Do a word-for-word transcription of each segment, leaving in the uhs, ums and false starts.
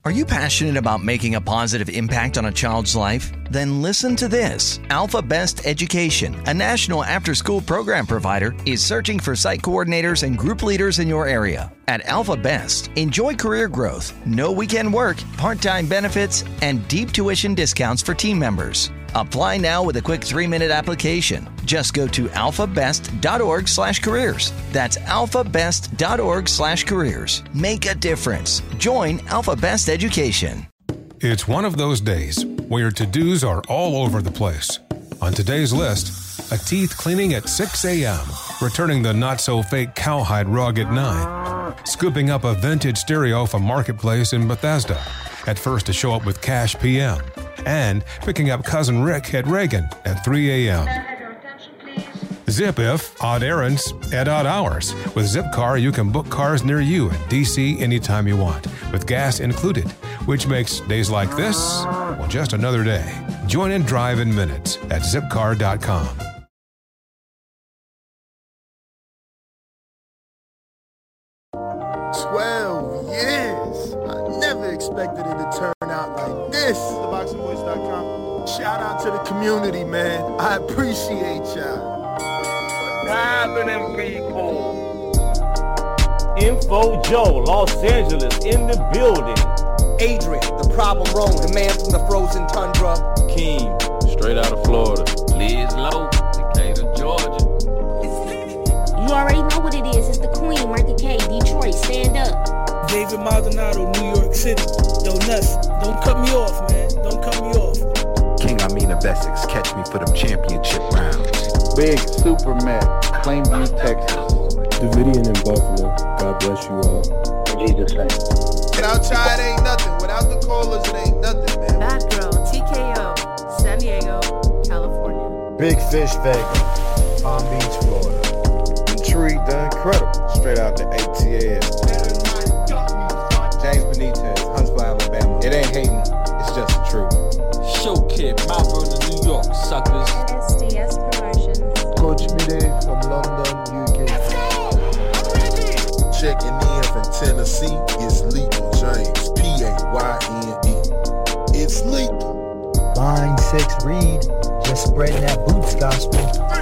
Are you passionate about making a positive impact on a child's life? Then listen to this. Alpha Best Education, a national after-school program provider, is searching for site coordinators and group leaders in your area. At Alpha Best, enjoy career growth, no weekend work, part-time benefits, and deep tuition discounts for team members. Apply now with a quick three-minute application. Just go to alphabest.org slash careers. That's alphabest.org slash careers. Make a difference. Join Alpha Best Education. It's one of those days where your to-dos are all over the place. On today's list, a teeth cleaning at six a.m., returning the not-so-fake cowhide rug at nine, scooping up a vintage stereo from Marketplace in Bethesda, at first to show up with cash p m, and picking up Cousin Rick at Reagan at three a.m. Zip if odd errands at odd hours. With Zipcar, you can book cars near you in D C anytime you want, with gas included, which makes days like this, well, just another day. Join and drive in minutes at zipcar dot com. Twelve years. I never expected it to turn out like this. the boxing voice dot com. Shout out to the community, man. I appreciate y'all. Happening, people. Info Joe, Los Angeles, in the building. Adrian, the problem wrong, the man from the frozen tundra. Keem, straight out of Florida. Liz Lowe, Decatur, Georgia. You already know what it is. It's the Queen, Martha K, Detroit. Stand up. David Maldonado, New York City. Don't nuts. Don't cut me off, man. Don't cut me off. King Amin of Essex, catch me for them championship rounds. Big Super Mac, Plainview, Texas. Davidian in Buffalo. God bless you all. In Jesus' name. Without y'all, it ain't nothing. Without the callers, it ain't nothing, man. Bad Girl, T K O, San Diego, California. Big Fish Vega, Palm Beach, Florida. Intrigue the Incredible, straight out the A T L. James Benitez, Huntsville, Alabama. It ain't hating, it's just the truth. Show Kid, Mount Vernon, New York, suckers. S D S Promotions. Coach Mide from London, U K. Let's go! I'm ready! Checking in from Tennessee, it's Lethal James, P A Y N E. It's lethal. Line six Reed, just spreading that boots gospel.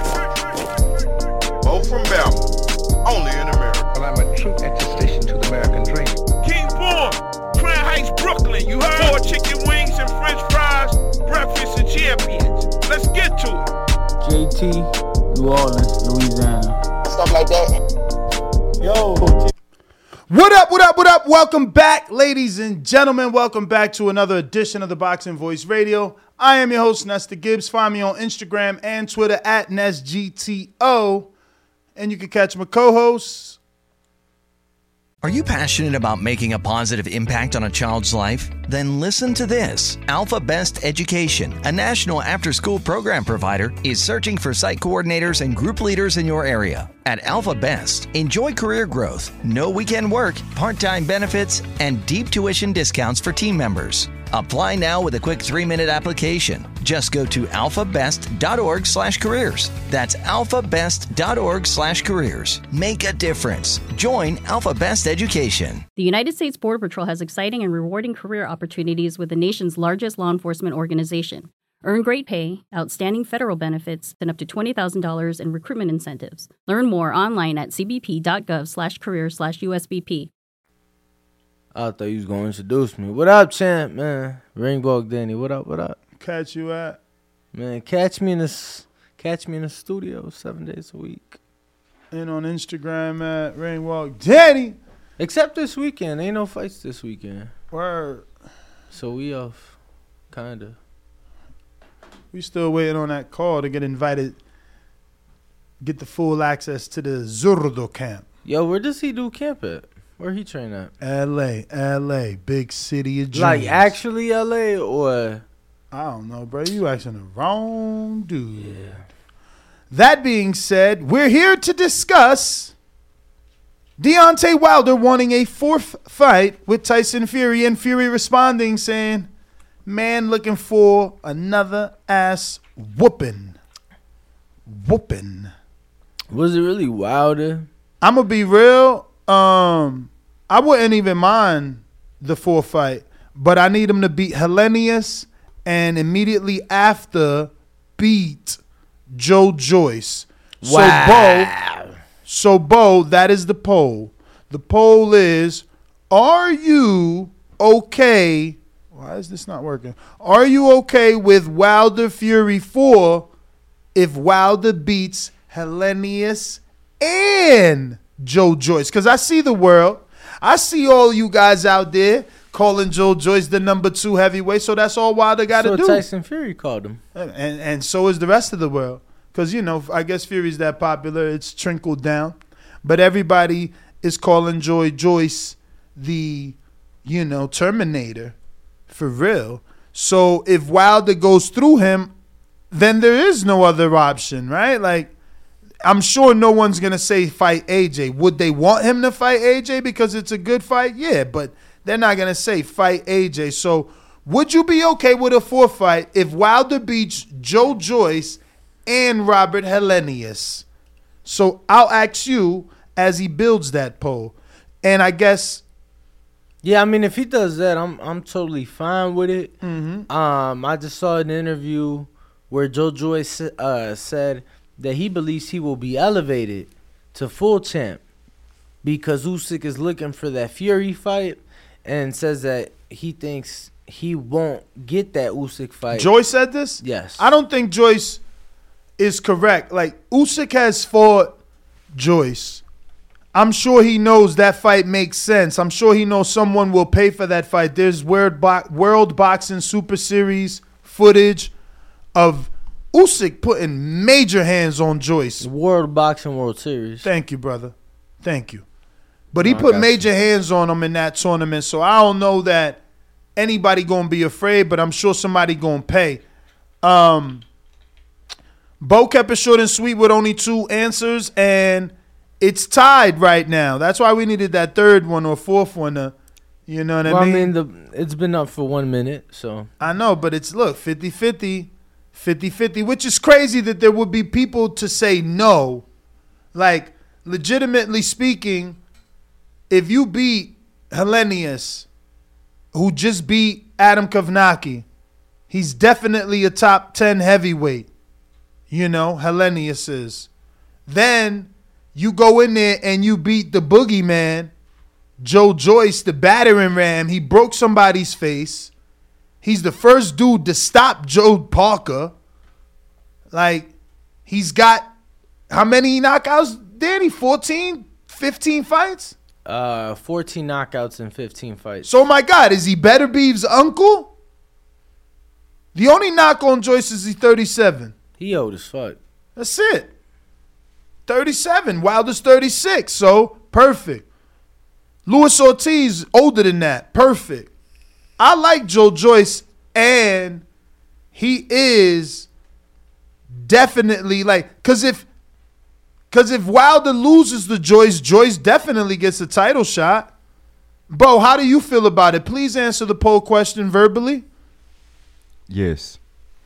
Bo from Bama, only in America. Well, I'm a true attestation to the American dream. King Born, Crown Heights, Brooklyn. You heard? Four chicken wings and french fries, breakfast and champions. Let's get to it. J T, New Orleans, Louisiana. Stuff like that. Yo. What up, what up, what up? Welcome back, ladies and gentlemen. Welcome back to another edition of the Boxing Voice Radio. I am your host, Nesta Gibbs. Find me on Instagram and Twitter at NestGTO. And you can catch my co-hosts. Are you passionate about making a positive impact on a child's life? Then listen to this. Alpha Best Education, a national after-school program provider, is searching for site coordinators and group leaders in your area. At Alpha Best, enjoy career growth, no weekend work, part-time benefits, and deep tuition discounts for team members. Apply now with a quick three-minute application. Just go to alphabest.org slash careers. That's alphabest.org slash careers. Make a difference. Join Alpha Best Education. The United States Border Patrol has exciting and rewarding career opportunities with the nation's largest law enforcement organization. Earn great pay, outstanding federal benefits, and up to twenty thousand dollars in recruitment incentives. Learn more online at cbp.gov slash career slash USBP. I thought you was going to introduce me. What up, champ, man? Ringwalk Danny, what up, what up? Catch you at? Man, catch me in the, catch me in the studio seven days a week. And on Instagram at Ringwalk Danny. Except this weekend. Ain't no fights this weekend. Word. So we off, kind of. We still waiting on that call to get invited, get the full access to the Zurdo camp. Yo, where does he do camp at? Where he train at? L A, L A, big city of dreams. Like actually L A or? I don't know, bro. You asking the wrong dude. Yeah. That being said, we're here to discuss Deontay Wilder wanting a fourth fight with Tyson Fury, and Fury responding saying, man looking for another ass whooping. Whooping. Was it really Wilder? I'm going to be real. Um, I wouldn't even mind the fourth fight. but I need him to beat Hellenius and immediately after beat Joe Joyce. Wow. So, Bo, so, Bo, that is the poll. The poll is, are you okay? Why is this not working? Are you okay with Wilder Fury four if Wilder beats Hellenius and Joe Joyce? Because I see the world. I see all you guys out there calling Joe Joyce the number two heavyweight, so that's all Wilder got to so do. Tyson Fury called him. And, and so is the rest of the world. Because, you know, I guess Fury's that popular. It's trickled down. But everybody is calling Joy Joyce the, you know, Terminator for real. So if Wilder goes through him, then there is no other option, right? Like, I'm sure no one's going to say fight A J. Would they want him to fight A J because it's a good fight? Yeah, but they're not going to say fight A J. So would you be okay with a four fight if Wilder beats Joe Joyce and Robert Hellenius? So I'll ask you as he builds that poll. And I guess... Yeah, I mean, if he does that, I'm I'm totally fine with it. Mm-hmm. Um, I just saw an interview where Joe Joyce uh, said that he believes he will be elevated to full champ because Usyk is looking for that Fury fight and says that he thinks he won't get that Usyk fight. Joyce said this? Yes. I don't think Joyce is correct. Like, Usyk has fought Joyce. I'm sure he knows that fight makes sense. I'm sure he knows someone will pay for that fight. There's World, Bo- World Boxing Super Series footage of Usyk putting major hands on Joyce. World Boxing World Series. Thank you, brother. Thank you. But he No, I put got major hands on him in that tournament, so I don't know that anybody going to be afraid, but I'm sure somebody going to pay. Um, Bo kept it short and sweet with only two answers, and it's tied right now. That's why we needed that third one or fourth one. To, you know what well, I mean? I mean, the it's been up for one minute, so. I know, but it's, look, fifty-fifty, fifty-fifty, which is crazy that there would be people to say no. Like, legitimately speaking, if you beat Hellenius, who just beat Adam Kovnacki, he's definitely a top ten heavyweight. You know, Hellenius is. Then you go in there and you beat the boogeyman, Joe Joyce, the battering ram. He broke somebody's face. He's the first dude to stop Joe Parker. Like, he's got how many knockouts, Danny? fourteen, fifteen fights? Uh, fourteen knockouts and fifteen fights. So, my God, is he Better Beef's uncle? The only knock on Joyce is he's thirty-seven. He old as fuck. That's it. thirty-seven. Wilder's thirty-six. So, perfect. Luis Ortiz, older than that. Perfect. I like Joe Joyce, and he is definitely like, because if, because if Wilder loses to Joyce, Joyce definitely gets a title shot. Bo, how do you feel about it? Please answer the poll question verbally. Yes.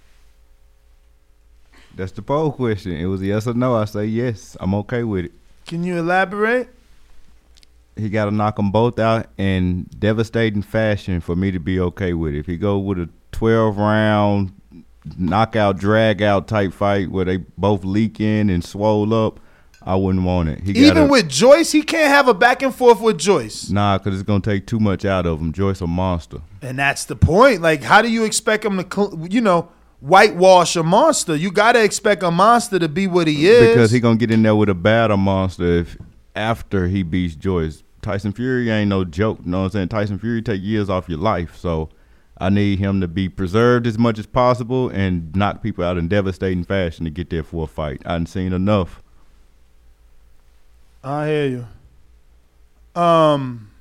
That's the poll question. It was yes or no. I say yes. I'm okay with it. Can you elaborate? He got to knock them both out in devastating fashion for me to be okay with it. If he go with a twelve-round knockout, drag-out type fight where they both leak in and swole up, I wouldn't want it. He Even gotta, with Joyce, he can't have a back and forth with Joyce. Nah, because it's going to take too much out of him. Joyce a monster. And that's the point. Like, how do you expect him to, you know, whitewash a monster? You got to expect a monster to be what he is. Because he going to get in there with a battle monster if after he beats Joyce. Tyson Fury ain't no joke. You know what I'm saying? Tyson Fury take years off your life. So I need him to be preserved as much as possible and knock people out in devastating fashion to get there for a fight. I done seen enough. I hear you. Um,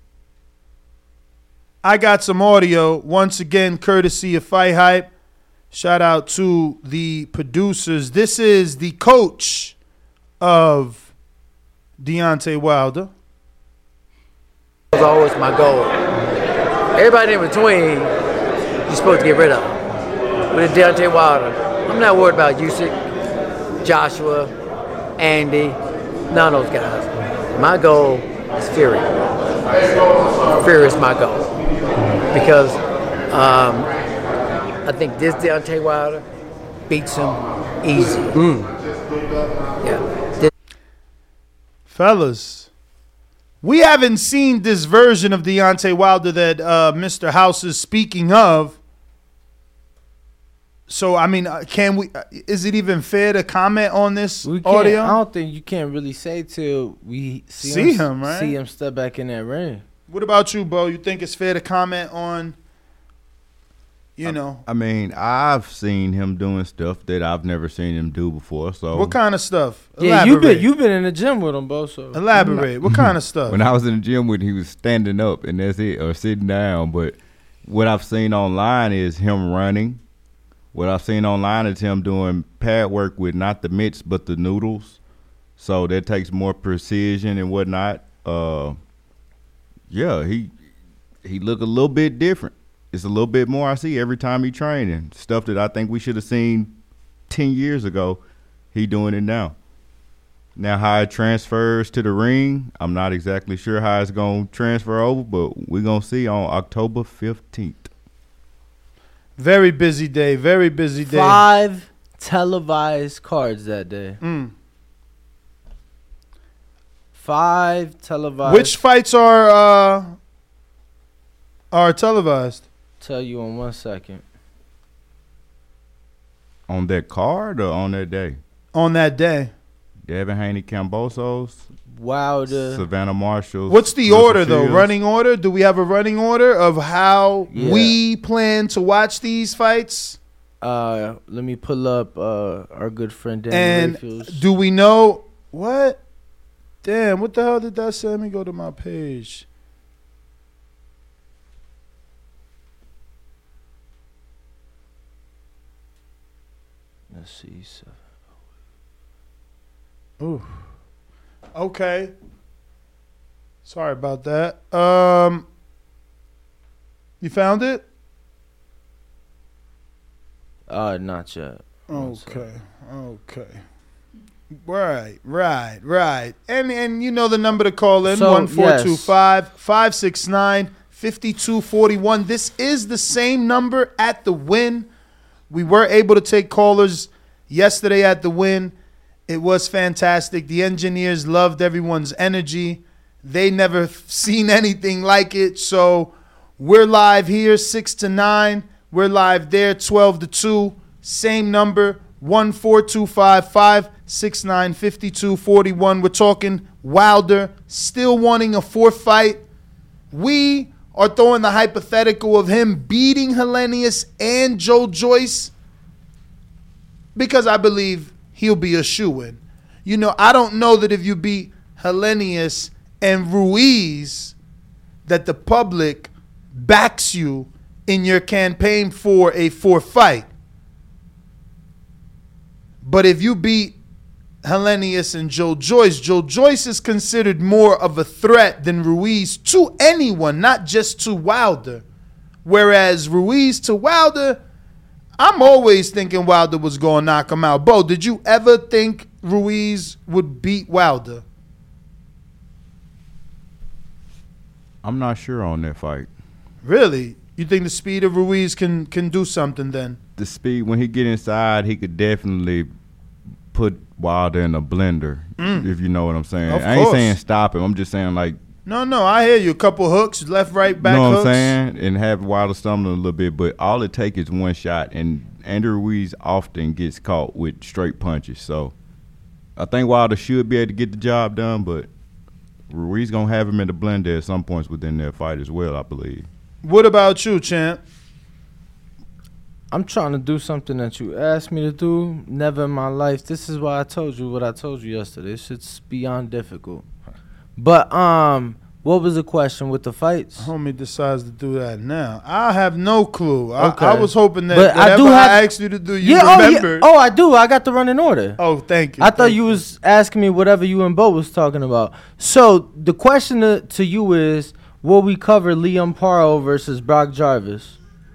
I got some audio, once again, courtesy of Fight Hype. Shout out to the producers. This is the coach of Deontay Wilder. Was always my goal. Everybody in between, you're supposed to get rid of. With Deontay Wilder, I'm not worried about Usyk, Joshua, Andy, none of those guys. My goal is Fury. Fury is my goal. because um, I think this Deontay Wilder beats him easy. Mm. Yeah. This- Fellas, we haven't seen this version of Deontay Wilder that uh, Mister House is speaking of. So, I mean, uh, can we? Uh, is it even fair to comment on this We can't, audio? I don't think you can't really say till we see, See him, him, right? See him step back in that ring. What about you, Bo? You think it's fair to comment on, you I, know? I mean, I've seen him doing stuff that I've never seen him do before. So What kind of stuff? Yeah, you've been you've been in the gym with him, Bo. So Elaborate. What kind of stuff? When I was in the gym with him, he was standing up and that's it, or sitting down. But what I've seen online is him running. What I've seen online is him doing pad work with not the mitts but the noodles. So that takes more precision and whatnot. Uh, yeah, he he look a little bit different. It's a little bit more I see every time he training. Stuff that I think we should have seen ten years ago, he doing it now. Now how it transfers to the ring, I'm not exactly sure how it's going to transfer over, but we're going to see on October fifteenth. Very busy day. Very busy day. Five televised cards that day. Mm. Five televised. Which fights are uh, are televised? Tell you in one second. On that card or on that day? On that day. Devin Haney Cambosos. Wilder. Savannah Marshall. What's the order, though? Running order? Do we have a running order of how Yeah. we plan to watch these fights? Uh, let me pull up uh our good friend Danny And Rayfield's. do we know what? Damn, what the hell did that say? Let me go to my page. Let's see. So. Ooh. Okay. Sorry about that. Um, you found it? Uh, not yet. Okay. Okay. Right, right, right. And and you know the number to call in, So, one four two yes. five, five six nine, five two four one. This is the same number at the Win. We were able to take callers yesterday at the Win. It was fantastic. The engineers loved everyone's energy. They never f- seen anything like it. So we're live here, six to nine. We're live there, twelve to two. Same number, one four two five, five six nine, five two four one. We're talking Wilder, still wanting a fourth fight. We are throwing the hypothetical of him beating Helenius and Joe Joyce because I believe he'll be a shoo-in. You know, I don't know that if you beat Helenius and Ruiz, that the public backs you in your campaign for a fourth fight. But if you beat Helenius and Joe Joyce, Joe Joyce is considered more of a threat than Ruiz to anyone, not just to Wilder. Whereas Ruiz to Wilder, I'm always thinking Wilder was going to knock him out. Bo, did you ever think Ruiz would beat Wilder? I'm not sure on that fight. Really? You think the speed of Ruiz can can do something then? The speed, when he get inside, he could definitely put Wilder in a blender, Mm. if you know what I'm saying. Of I ain't course. saying stop him. I'm just saying, like, No, no, I hear you. A couple hooks, left, right, back you know hooks. what I'm saying? And have Wilder stumbling a little bit. But all it takes is one shot. And Andrew Ruiz often gets caught with straight punches. So I think Wilder should be able to get the job done. But Ruiz going to have him in the blender at some points within their fight as well, I believe. What about you, champ? I'm trying to do something that you asked me to do. Never in my life. This is why I told you what I told you yesterday. This shit's beyond difficult. But um, what was the question with the fights? Homie decides to do that now. I have no clue. I, Okay. I was hoping that But I whatever do I, have- asked you to do, you yeah, oh, remembered. yeah. Oh, I do. I got the running order. Oh, thank you. I thought thank you was asking me whatever you and Bo was talking about. So the question to, to you is, will we cover Liam Paro versus Brock Jarvis?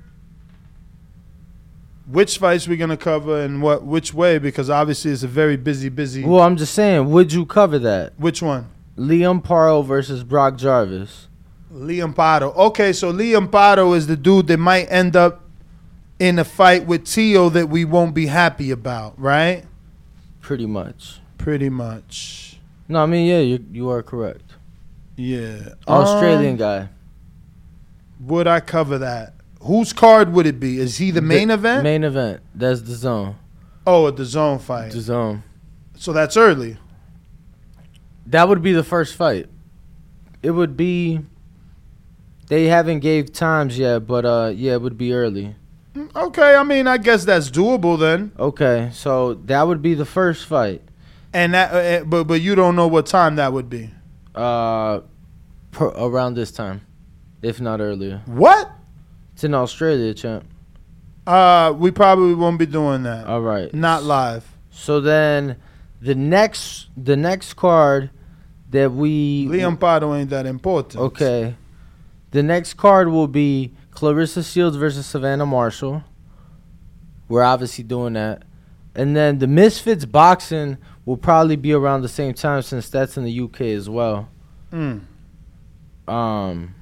Which fights we gonna cover and what? Which way? Because obviously it's a very busy, busy. Well, I'm just saying, would you cover that? Which one? Liam Paro versus Brock Jarvis. Liam Pato. Okay, so Liam Pato is the dude that might end up in a fight with Tio that we won't be happy about, right? Pretty much. Pretty much. No, I mean, yeah, you you are correct. Yeah. Australian um, guy. Would I cover that? Whose card would it be? Is he the main the event? Main event. That's the zone. Oh, at the zone fight. The zone. So that's early. That would be the first fight. It would be. They haven't gave times yet, but uh, yeah, it would be early. Okay, I mean, I guess that's doable then. Okay, so that would be the first fight. And that, uh, but but you don't know what time that would be. Uh, per, around this time, if not earlier. What? It's in Australia, champ. Uh, we probably won't be doing that. All right. Not live. So then, the next the next card that we Liam Pato ain't that important. Okay. The next card will be Clarissa Shields versus Savannah Marshall. We're obviously doing that. And then the Misfits boxing will probably be around the same time since that's in the U K as well. Mm. Um.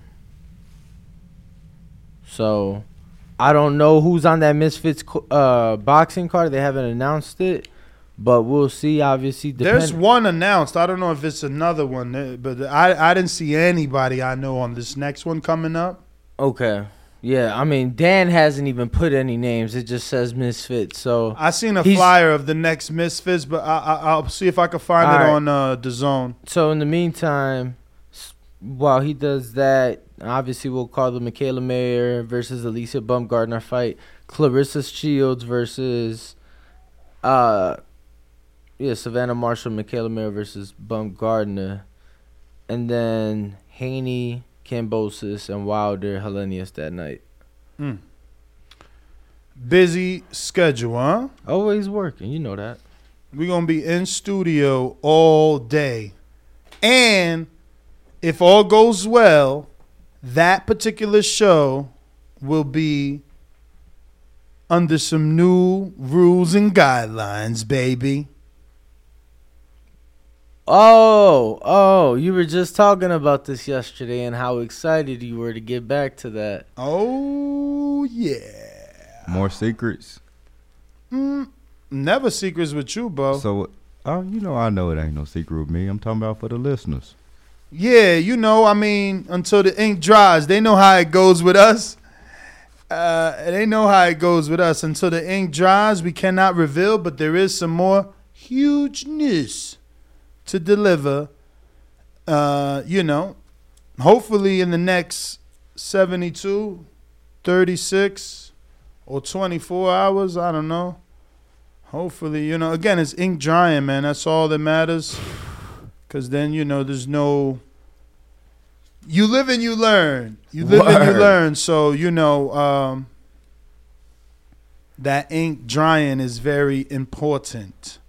So, I don't know who's on that Misfits uh, boxing card. They haven't announced it, but we'll see. Obviously, depend- there's one announced. I don't know if it's another one, but I I didn't see anybody I know on this next one coming up. Okay. Yeah, I mean, Dan hasn't even put any names. It just says Misfits. So I seen a flyer of the next Misfits, but I, I, I'll see if I can find it right. on uh, the zone. So in the meantime, while he does that, obviously we'll call the Michaela Mayer versus Alicia Baumgardner fight. Clarissa Shields versus, uh, yeah, Savannah Marshall, Michaela Mayer versus Baumgardner, and then Haney, Kambosos, and Wilder, Helenius that night. Mm. Busy schedule, huh? Always working, you know that. We're going to be in studio all day. And if all goes well, that particular show will be under some new rules and guidelines, baby. Oh, oh, you were just talking about this yesterday and how excited you were to get back to that. Oh, yeah. More secrets? Mm, never secrets with you, bro. So, oh, you know, I know it ain't no secret with me. I'm talking about for the listeners. Yeah, you know, I mean, until the ink dries, they know how it goes with us. Uh, they know how it goes with us. Until the ink dries, we cannot reveal, but there is some more hugeness to deliver, uh, you know, hopefully in the next seventy-two, thirty-six, or twenty-four hours. I don't know. Hopefully, you know, again, it's ink drying, man. That's all that matters. Because then, you know, there's no... You live and you learn. You live Word. and you learn. So, you know, um, that ink drying is very important.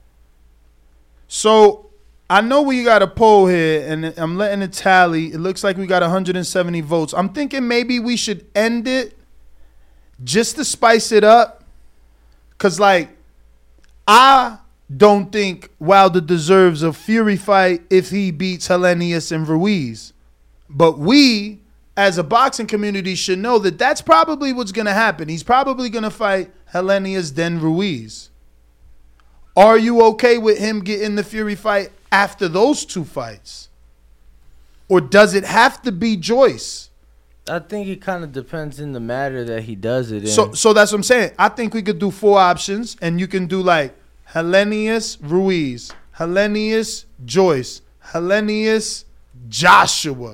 So... I know we got a poll here, and I'm letting it tally. It looks like we got one hundred seventy votes. I'm thinking maybe we should end it just to spice it up. Because, like, I don't think Wilder deserves a Fury fight if he beats Helenius and Ruiz. But we, as a boxing community, should know that that's probably what's going to happen. He's probably going to fight Helenius, then Ruiz. Are you okay with him getting the Fury fight after those two fights? Or does it have to be Joyce? I think it kind of depends in the matter that he does it in. So so that's what I'm saying. I think we could do four options, and you can do like Helenius, Ruiz, Helenius, Joyce, Helenius, Joshua,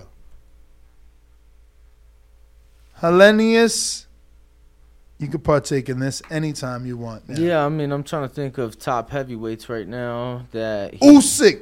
Helenius. You could partake in this anytime you want. Now. Yeah, I mean, I'm trying to think of top heavyweights right now that he- Usyk.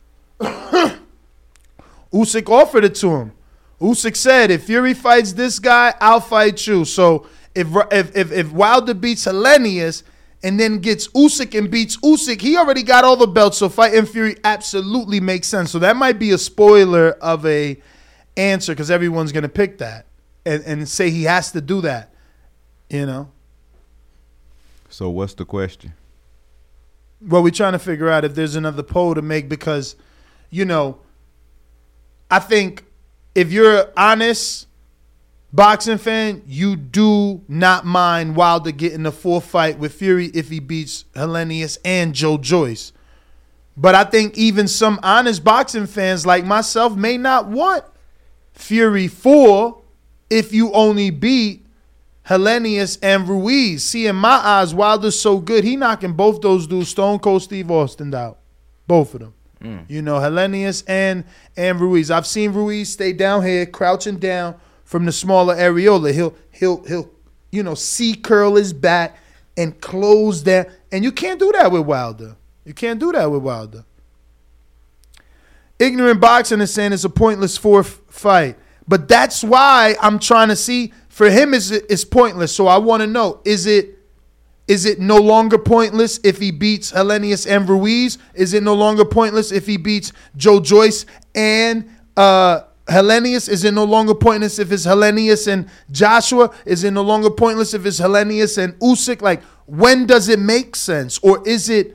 Usyk offered it to him. Usyk said, if Fury fights this guy, I'll fight you. So if if if, if Wilder beats Helenius and then gets Usyk and beats Usyk, he already got all the belts. So fighting Fury absolutely makes sense. So that might be a spoiler of a answer because everyone's going to pick that and, and say he has to do that. You know. So what's the question? Well, we're trying to figure out if there's another poll to make because, you know, I think if you're an honest boxing fan, you do not mind Wilder getting a full fight with Fury if he beats Helenius and Joe Joyce. But I think even some honest boxing fans like myself may not want Fury four if you only beat Helenius and Ruiz. See, in my eyes, Wilder's so good, he knocking both those dudes, Stone Cold Steve Austin, out. Both of them. Mm. You know, Helenius and, and Ruiz. I've seen Ruiz stay down here, crouching down from the smaller areola. He'll, he'll, he'll, you know, C-curl his back and close down. And you can't do that with Wilder. You can't do that with Wilder. Ignorant Boxing is saying it's a pointless fourth fight. But that's why I'm trying to see. For him, it's, it's pointless. So I want to know, is it is it no longer pointless if he beats Helenius and Ruiz? Is it no longer pointless if he beats Joe Joyce and uh, Helenius? Is it no longer pointless if it's Helenius and Joshua? Is it no longer pointless if it's Helenius and Usyk? Like, when does it make sense? Or is it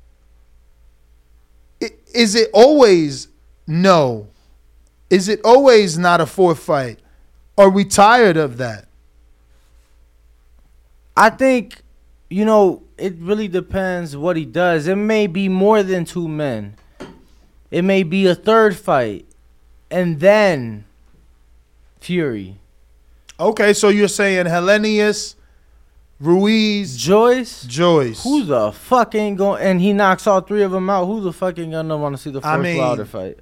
Is it always no? Is it always not a fourth fight? Are we tired of that? I think, you know, it really depends what he does. It may be more than two men. It may be a third fight. And then Fury. Okay, so you're saying Helenius, Ruiz, Joyce, Joyce. Who the fuck ain't going? And he knocks all three of them out. Who the fuck ain't gonna want to see the first I mean, Wilder fight?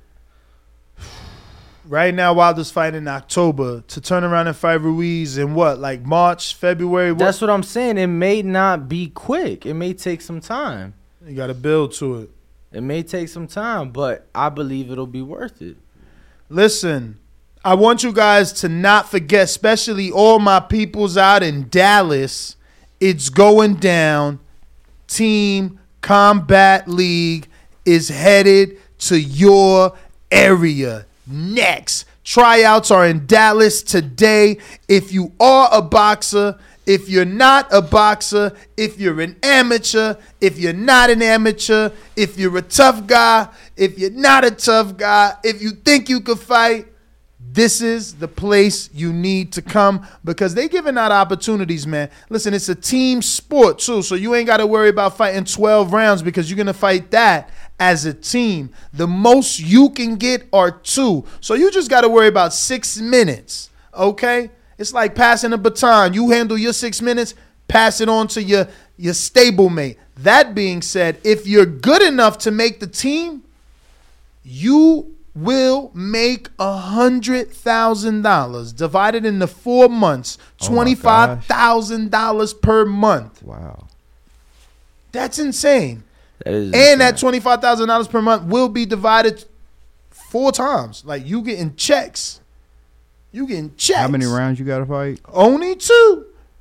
Right now, Wilder's fighting in October. To turn around and fight Ruiz in what, like March, February? What? That's what I'm saying. It may not be quick. It may take some time. You got to build to it. It may take some time, but I believe it'll be worth it. Listen, I want you guys to not forget, especially all my peoples out in Dallas. It's going down. Team Combat League is headed to your area next. Tryouts are in Dallas today. If you are a boxer, if you're not a boxer, if you're an amateur, if you're not an amateur, if you're a tough guy, if you're not a tough guy, if you think you could fight, this is the place you need to come because they giving out opportunities, man. Listen, it's a team sport, too, so you ain't got to worry about fighting twelve rounds because you're going to fight that as a team. The most you can get are two, so you just got to worry about six minutes, okay? It's like passing a baton. You handle your six minutes, pass it on to your, your stablemate. That being said, if you're good enough to make the team, you will make a hundred thousand dollars divided into four months, twenty-five thousand dollars per month. Wow, that's insane. That is and insane. That twenty-five thousand dollars per month will be divided four times. Like you getting checks, you getting checks. How many rounds you got to fight? Only two.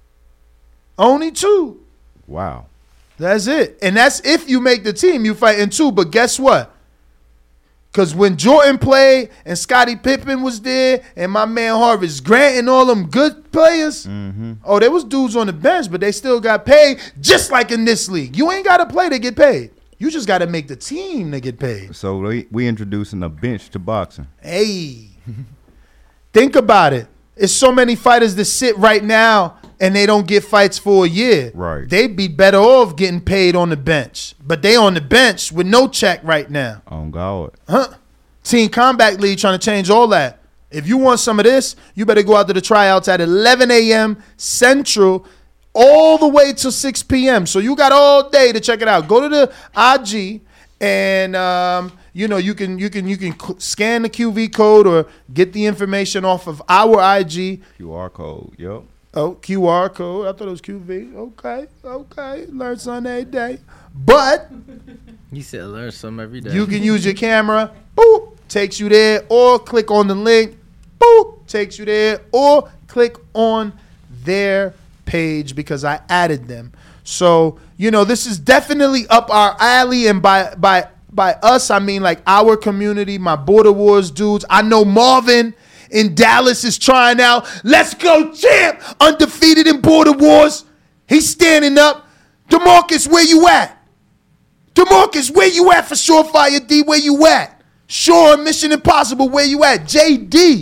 Only two. Wow, that's it. And that's if you make the team. You fight in two. But guess what? Because when Jordan played and Scottie Pippen was there and my man Harvis Grant and all them good players, mm-hmm. oh, there was dudes on the bench, but they still got paid just like in this league. You ain't got to play to get paid. You just got to make the team to get paid. So we, we introducing a bench to boxing. Hey, think about it. It's so many fighters that sit right now and they don't get fights for a year. Right. They'd be better off getting paid on the bench. But they on the bench with no check right now. On God. Huh? Team Combat League trying to change all that. If you want some of this, you better go out to the tryouts at eleven a.m. Central all the way till six p.m. So you got all day to check it out. Go to the I G and um, you know you can you can you can scan the Q V code or get the information off of our I G. Q R code, yep. Oh, Q R code. I thought it was Q V. Okay, okay. Learn something every day. But you said learn something every day. You can use your camera. Boop, takes you there. Or click on the link. Boop, takes you there. Or click on their page because I added them. So, you know, this is definitely up our alley. And by by by us, I mean like our community, my Border Wars dudes. I know Marvin in Dallas is trying out. Let's go, champ. Undefeated in Border Wars. He's standing up. DeMarcus, where you at? DeMarcus, where you at for Surefire D? Where you at? Sean, Mission Impossible, where you at? J D,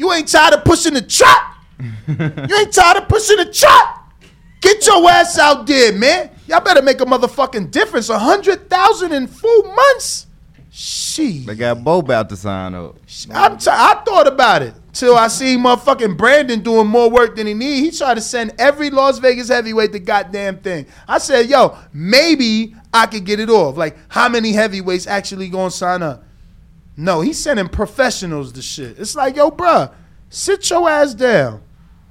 You ain't tired of pushing the trap. You ain't tired of pushing the trap. Get your ass out there, man. Y'all better make a motherfucking difference. A hundred thousand in four months. She. They got Bo about to sign up. I'm t- I thought about it till I seen motherfucking Brandon doing more work than he need. He tried to send every Las Vegas heavyweight the goddamn thing. I said, yo, maybe I could get it off. Like, how many heavyweights actually gonna sign up? No, he's sending professionals the shit. It's like, yo, bruh, sit your ass down.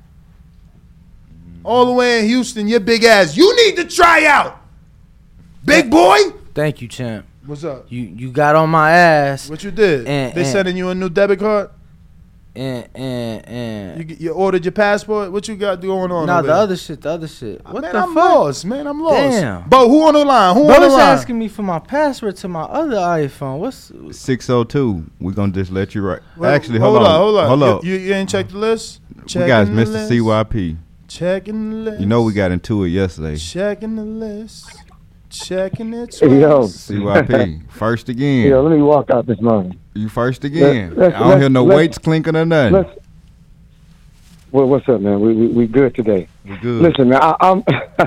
All the way in Houston, your big ass. You need to try out, big boy. Thank you, champ. What's up? You you got on my ass. What you did? And, they and, sending you a new debit card? And and and you, you ordered your passport? What you got going on? Nah, over the there? other shit, the other shit. What man, the I'm fuck? lost, man. I'm lost. Damn. Bo, who on the line? Who Bo on the was line? asking me for my password to my other iPhone. What's six oh two? We're gonna just let you right. Well, Actually, hold, hold on, hold on, hold up. You, you ain't checked the list? We got Mister C Y P. Checking the list. You know we got into it yesterday. Checking the list. Checking it. Hey, yo. C Y P. First again. Yeah, let me walk out this morning. You first again. Let's, let's, I don't let's, hear no let's, weights clinking or nothing. Let's, well, what's up, man? We we, we good today. We good. Listen, man, I, I'm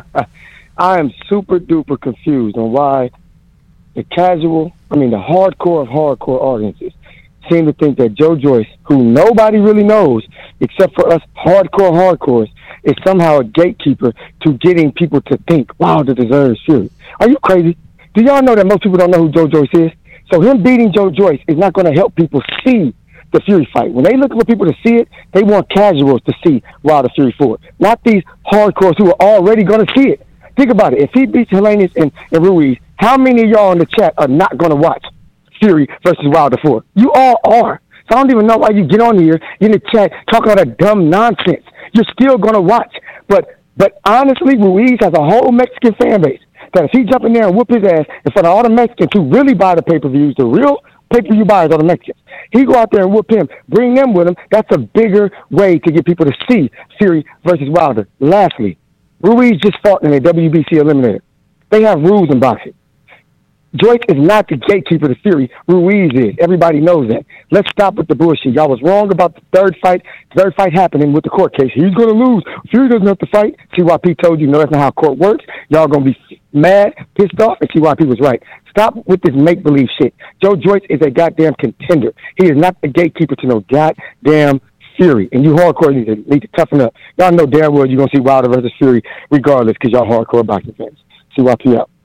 I am super duper confused on why the casual, I mean the hardcore of hardcore audiences seem to think that Joe Joyce, who nobody really knows except for us hardcore hardcores, is somehow a gatekeeper to getting people to think Wilder deserves Fury. Are you crazy? Do y'all know that most people don't know who Joe Joyce is? So him beating Joe Joyce is not going to help people see the Fury fight. When they look for people to see it, they want casuals to see Wilder Fury four, not these hardcores who are already going to see it. Think about it. If he beats Helenius and, and Ruiz, how many of y'all in the chat are not going to watch Fury versus Wilder four? You all are. So I don't even know why you get on here in the chat talking all that dumb nonsense. You're still going to watch. But but honestly, Ruiz has a whole Mexican fan base that if he jump in there and whoop his ass in front of all the Mexicans who really buy the pay-per-views, the real pay-per-view buyers are the Mexicans, he go out there and whoop him, bring them with him. That's a bigger way to get people to see Fury versus Wilder. Lastly, Ruiz just fought in a W B C eliminator. They have rules in boxing. Joyce is not the gatekeeper to Fury. Ruiz is. Everybody knows that. Let's stop with the bullshit. Y'all was wrong about the third fight. The third fight happening with the court case. He's going to lose. Fury doesn't have to fight. C Y P told you, no, that's not how court works. Y'all going to be mad, pissed off, and C Y P was right. Stop with this make-believe shit. Joe Joyce is a goddamn contender. He is not the gatekeeper to no goddamn Fury. And you hardcore need to, need to toughen up. Y'all know damn well you're going to see Wilder versus Fury regardless because y'all hardcore boxing fans. C Y P out.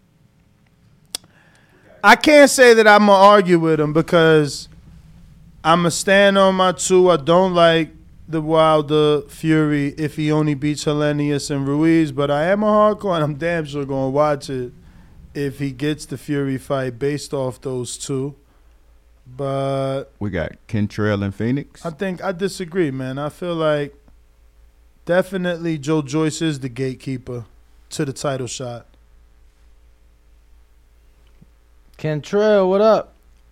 I can't say that I'm going to argue with him because I'm going to stand on my two. I don't like the Wilder Fury if he only beats Helenius and Ruiz, but I am a hardcore and I'm damn sure going to watch it if he gets the Fury fight based off those two. But we got Kentrell and Phoenix. I think I disagree, man. I feel like definitely Joe Joyce is the gatekeeper to the title shot. Kentrell, what up?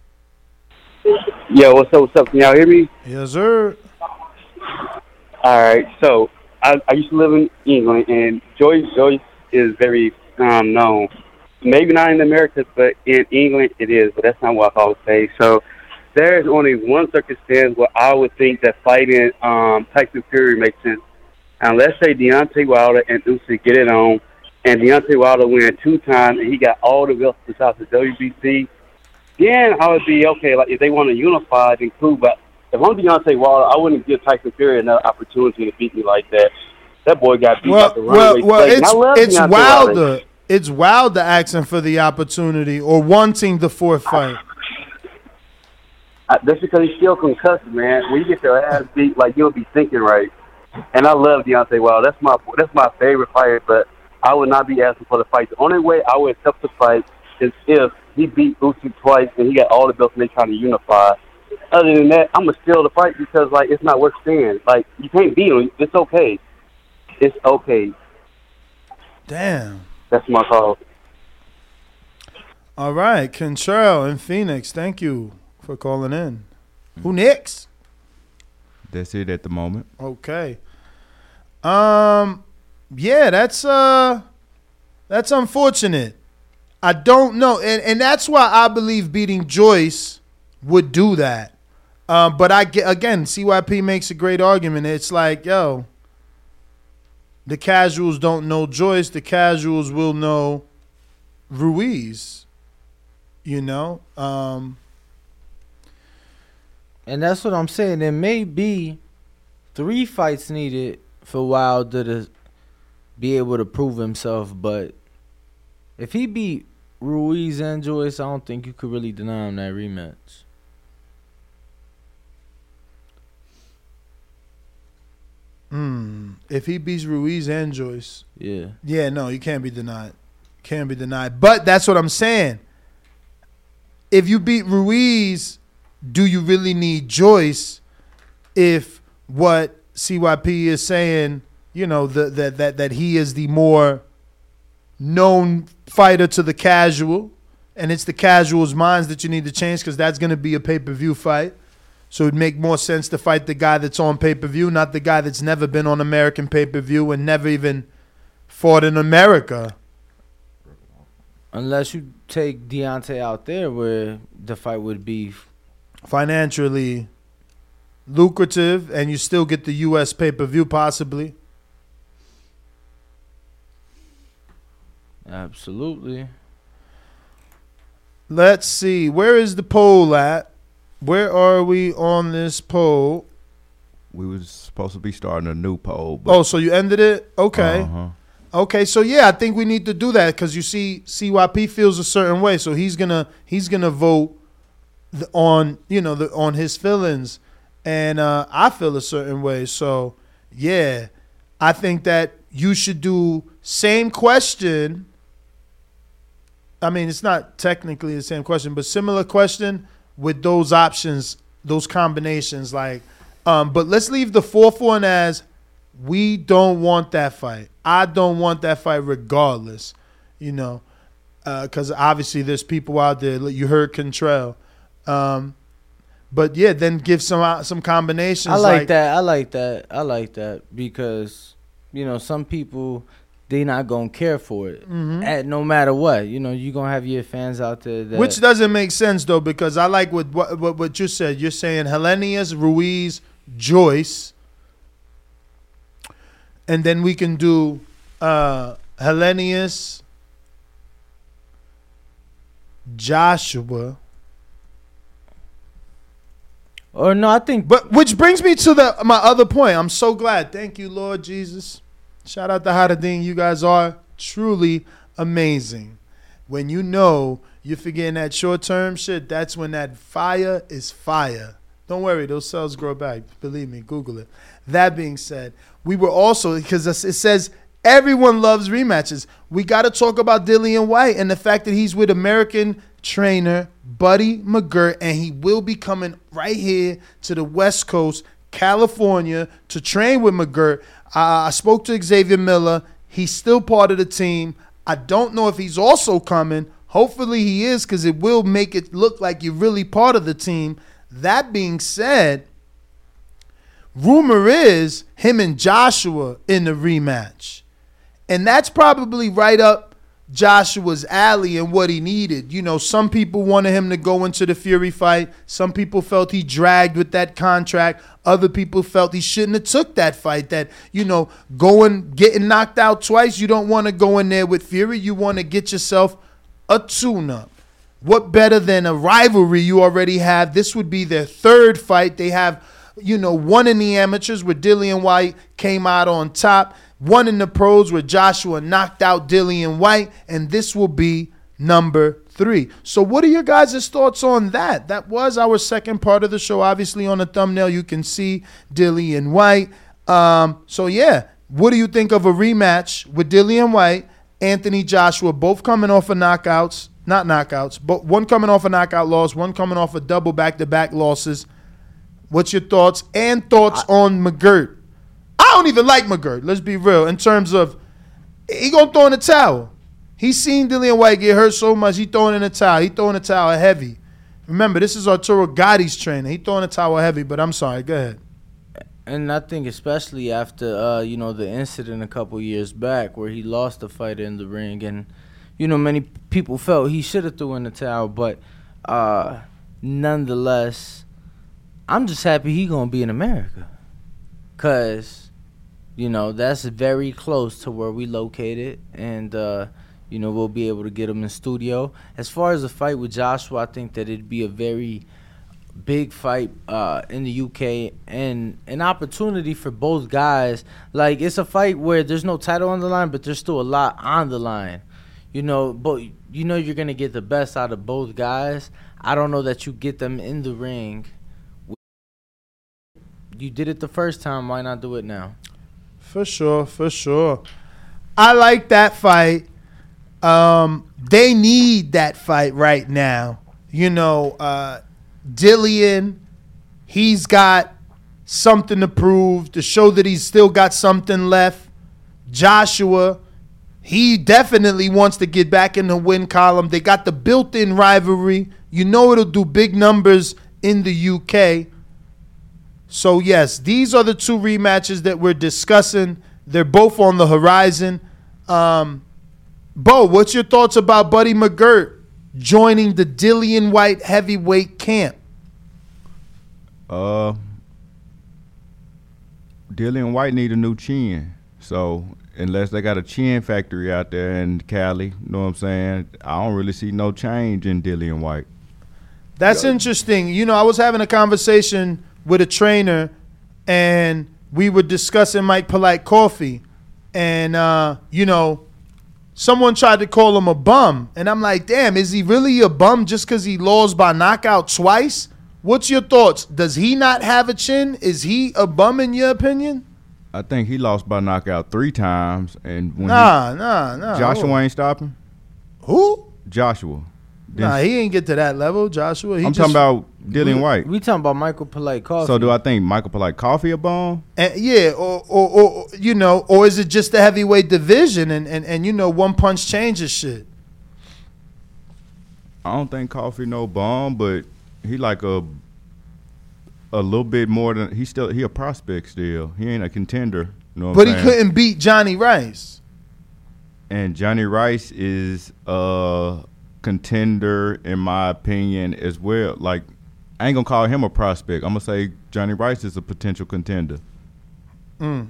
Yo, what's up, what's up? Can y'all hear me? Yes, sir. All right, so I, I used to live in England, and Joyce Joyce is very um, known. Maybe not in America, but in England it is, but that's not what I always say. So there's only one circumstance where I would think that fighting um, Tyson Fury makes sense. And let's say Deontay Wilder and Usyk get it on, and Deontay Wilder win two times, and he got all the belts besides the W B C, then I would be, okay, like if they want to unify, then cool. But if I'm Deontay Wilder, I wouldn't give Tyson Fury another opportunity to beat me like that. That boy got beat well, out the well, runway. Well, it's, it's Deontay Wilder. Wilder. It's Wilder asking for the opportunity or wanting the fourth fight. Uh, that's because he's still concussed, man. When you get your ass beat, like, you'll be thinking right. And I love Deontay Wilder. That's my that's my favorite fighter, but I would not be asking for the fight. The only way I would accept the fight is if he beat Usyk twice and he got all the belts and they trying to unify. Other than that, I'm going to steal the fight because, like, it's not worth staying. Like, you can't beat him. It's okay. It's okay. Damn. That's my call. All right. Kentrell in Phoenix, thank you for calling in. Who next? That's it at the moment. Okay. Um, yeah, that's uh, that's unfortunate. I don't know, and and that's why I believe beating Joyce would do that. Um, but I get again, C Y P makes a great argument. It's like, yo, the casuals don't know Joyce. The casuals will know Ruiz. You know, um, and that's what I'm saying. There may be three fights needed for Wilder to be able to prove himself, but if he beat Ruiz and Joyce, I don't think you could really deny him that rematch. Hmm. If he beats Ruiz and Joyce, yeah, yeah, no, you can't be denied. Can't be denied. But that's what I'm saying. If you beat Ruiz, do you really need Joyce? If what C Y P is saying, you know, the, that that that he is the more known fighter to the casual, and it's the casual's minds that you need to change because that's going to be a pay-per-view fight. So it'd make more sense to fight the guy that's on pay-per-view, not the guy that's never been on American pay-per-view and never even fought in America. Unless you take Deontay out there where the fight would be financially lucrative and you still get the U S pay-per-view possibly. Absolutely. Let's see. Where is the poll at? Where are we on this poll? We was supposed to be starting a new poll. Oh, so you ended it? Okay. Uh-huh. Okay, so yeah, I think we need to do that because you see, C Y P feels a certain way, so he's gonna he's gonna vote the, on you know the on his feelings, and uh, I feel a certain way. So yeah, I think that you should do same question. I mean, it's not technically the same question, but similar question with those options, those combinations. Like, um, but let's leave the fourth one as we don't want that fight. I don't want that fight regardless, you know, because uh, obviously there's people out there. You heard Cantrell. Um, but, yeah, then give some some combinations. I like, like that. I like that. I like that because, you know, some people, they not going to care for it mm-hmm. at no matter what. You know, you're going to have your fans out there. That Which doesn't make sense, though, because I like what, what, what, what you said. You're saying Helenius, Ruiz, Joyce. And then we can do uh, Helenius, Joshua. Or no, I think. But which brings me to the my other point. I'm so glad. Thank you, Lord Jesus. Shout out to Hadadeen. You guys are truly amazing. When you know you're forgetting that short-term shit, that's when that fire is fire. Don't worry, those cells grow back. Believe me, Google it. That being said, we were also, because it says everyone loves rematches. We got to talk about Dillian White and the fact that he's with American trainer Buddy McGirt, and he will be coming right here to the West Coast, California, to train with McGirt. Uh, I spoke to Xavier Miller. He's still part of the team. I don't know if he's also coming. Hopefully he is, because it will make it look like you're really part of the team. That being said, rumor is him and Joshua in the rematch. And that's probably right up Joshua's alley and what he needed. You know, some people wanted him to go into the Fury fight. Some people felt he dragged with that contract. Other people felt he shouldn't have took that fight. That, you know, going, getting knocked out twice, you don't want to go in there with Fury. You want to get yourself a tune-up. What better than a rivalry you already have? This would be their third fight. They have, you know, one in the amateurs where Dillian White came out on top, one in the pros where Joshua knocked out Dillian White, and this will be number three. So what are your guys' thoughts on that? That was our second part of the show. Obviously, on the thumbnail, you can see Dillian White. Um, so, yeah, what do you think of a rematch with Dillian White, Anthony Joshua, both coming off of knockouts? Not knockouts, but one coming off a knockout loss, one coming off a double back-to-back losses. What's your thoughts? And thoughts I, on McGirt. I don't even like McGirt, let's be real, in terms of he going to throw in the towel. He's seen Dillian White get hurt so much, he throwing in the towel. He throwing the towel heavy. Remember, this is Arturo Gotti's trainer. He throwing the towel heavy, but I'm sorry. Go ahead. And I think especially after, uh, you know, the incident a couple years back where he lost the fight in the ring, and you know, many people felt he should have thrown in the towel, but uh, nonetheless, I'm just happy he gonna be in America, cause you know that's very close to where we located, and uh, you know we'll be able to get him in studio. As far as the fight with Joshua, I think that it'd be a very big fight uh, in the U K and an opportunity for both guys. Like, it's a fight where there's no title on the line, but there's still a lot on the line. You know, but you know you're gonna get the best out of both guys. I don't know that you get them in the ring. You did it the first time. Why not do it now? For sure, for sure. I like that fight. Um, they need that fight right now. You know, uh, Dillian, he's got something to prove to show that he's still got something left. Joshua, he definitely wants to get back in the win column. They got the built-in rivalry. You know it'll do big numbers in the U K. So, yes, these are the two rematches that we're discussing. They're both on the horizon. Um, Bo, what's your thoughts about Buddy McGirt joining the Dillian White heavyweight camp? Uh, Dillian White need a new chin. So, unless they got a chin factory out there in Cali, you know what I'm saying, I don't really see no change in Dillian White. That's interesting. You know, I was having a conversation with a trainer, and we were discussing Mike Polite Coffee, and, uh, you know, someone tried to call him a bum, and I'm like, damn, is he really a bum just because he lost by knockout twice? What's your thoughts? Does he not have a chin? Is he a bum in your opinion? I think he lost by knockout three times, and when Nah, he, nah, nah. Joshua Who? ain't stopping. Who? Joshua. Nah, he ain't get to that level, Joshua. He I'm just, talking about Dillian we, White. We talking about Michael Polite Coffee. So do I think Michael Polite Coffee a bum? And yeah, or, or or you know, or is it just the heavyweight division and, and, and you know, one punch changes shit? I don't think Coffee no bum, but he like a a little bit more than he still he a prospect still. He ain't a contender. You know what But I'm he saying? couldn't beat Johnny Rice. And Johnny Rice is a contender in my opinion as well. Like, I ain't gonna call him a prospect. I'm gonna say Johnny Rice is a potential contender. Mm.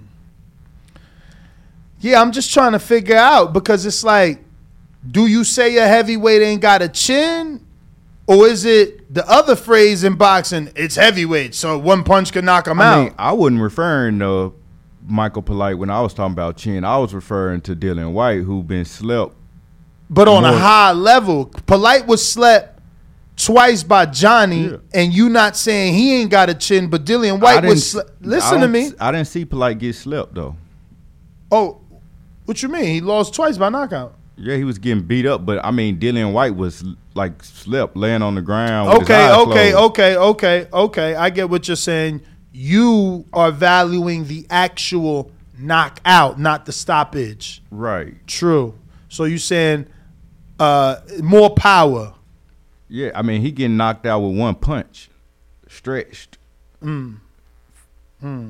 Yeah, I'm just trying to figure out because it's like, do you say a heavyweight ain't got a chin? Or is it the other phrase in boxing, it's heavyweight, so one punch can knock him I out? mean, I wasn't referring to Michael Polite when I was talking about chin. I was referring to Dillian White, who been slept. But on more. a high level, Polite was slept twice by Johnny, Yeah. and you not saying he ain't got a chin, but Dillian I White didn't- was slept. I Listen to don't- me. I didn't see Polite get slept though. Oh, what you mean? He lost twice by knockout. Yeah, he was getting beat up, but I mean, Dillian White was like slept, laying on the ground. With Okay, his eyes okay, closed. okay, okay, okay. I get what you're saying. You are valuing the actual knockout, not the stoppage. Right. True. So you saying uh, more power. Yeah, I mean, he getting knocked out with one punch, stretched. Mm. Mm.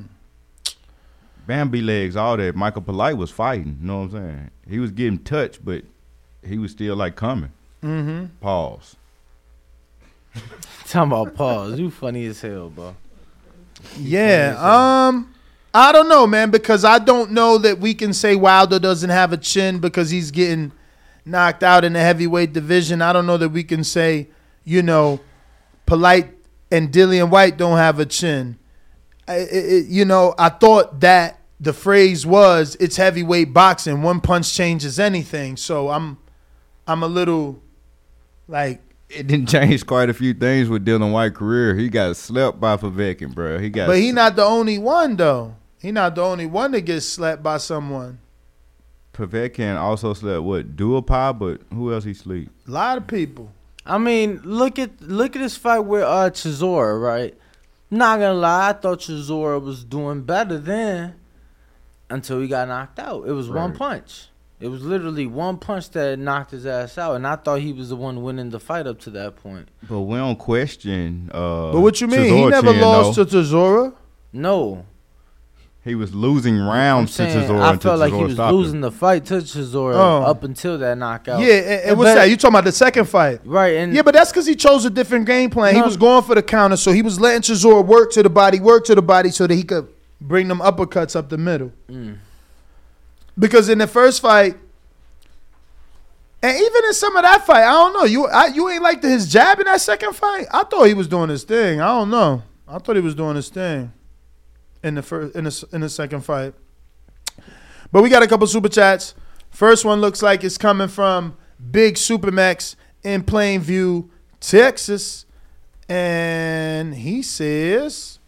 Bambi legs, all that. Michael Polite was fighting. You know what I'm saying? He was getting touched, but he was still like coming. Mm-hmm. Pause. Talking about pause. You funny as hell, bro. Yeah. Um, I don't know, man, because I don't know that we can say Wilder doesn't have a chin because he's getting knocked out in the heavyweight division. I don't know that we can say, you know, Polite and Dillian White don't have a chin. I, it, you know, I thought that the phrase was it's heavyweight boxing. One punch changes anything. So I'm, I'm a little, like. It didn't change quite a few things with Dillian White's career. He got slept by Povetkin, bro. He got. But he not the only one though. He not the only one that gets slapped by someone. Povetkin also slept what Duopa, but who else he sleep? A lot of people. I mean, look at look at this fight with uh Chisora, right? Not gonna lie, I thought Chisora was doing better then until he got knocked out. It was one Right. punch. It was literally one punch that knocked his ass out, and I thought he was the one winning the fight up to that point. But we don't question. Uh, But what you mean? He Chisora never chin, lost though. to Chisora. No, He was losing rounds to saying, Chisora. I felt like he was stopped losing him. the fight to Chisora Oh. up until that knockout. Yeah, and, and what's but- that? You talking about the second fight? Right. And Yeah, but that's because he chose a different game plan. He No. was going for the counter, so he was letting Chisora work to the body, work to the body, so that he could bring them uppercuts up the middle. Mm. Because in the first fight, and even in some of that fight, I don't know. You I, you ain't like his jab in that second fight. I thought he was doing his thing. I don't know. I thought he was doing his thing in the first in the in the second fight. But we got a couple super chats. First one looks like it's coming from Big Supermax in Plainview, Texas, and he says,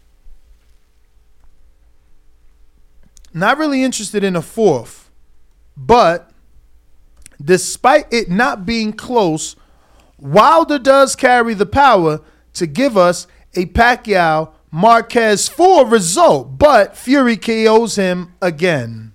not really interested in a fourth, but despite it not being close, Wilder does carry the power to give us a Pacquiao Marquez four result, but Fury K Os him again.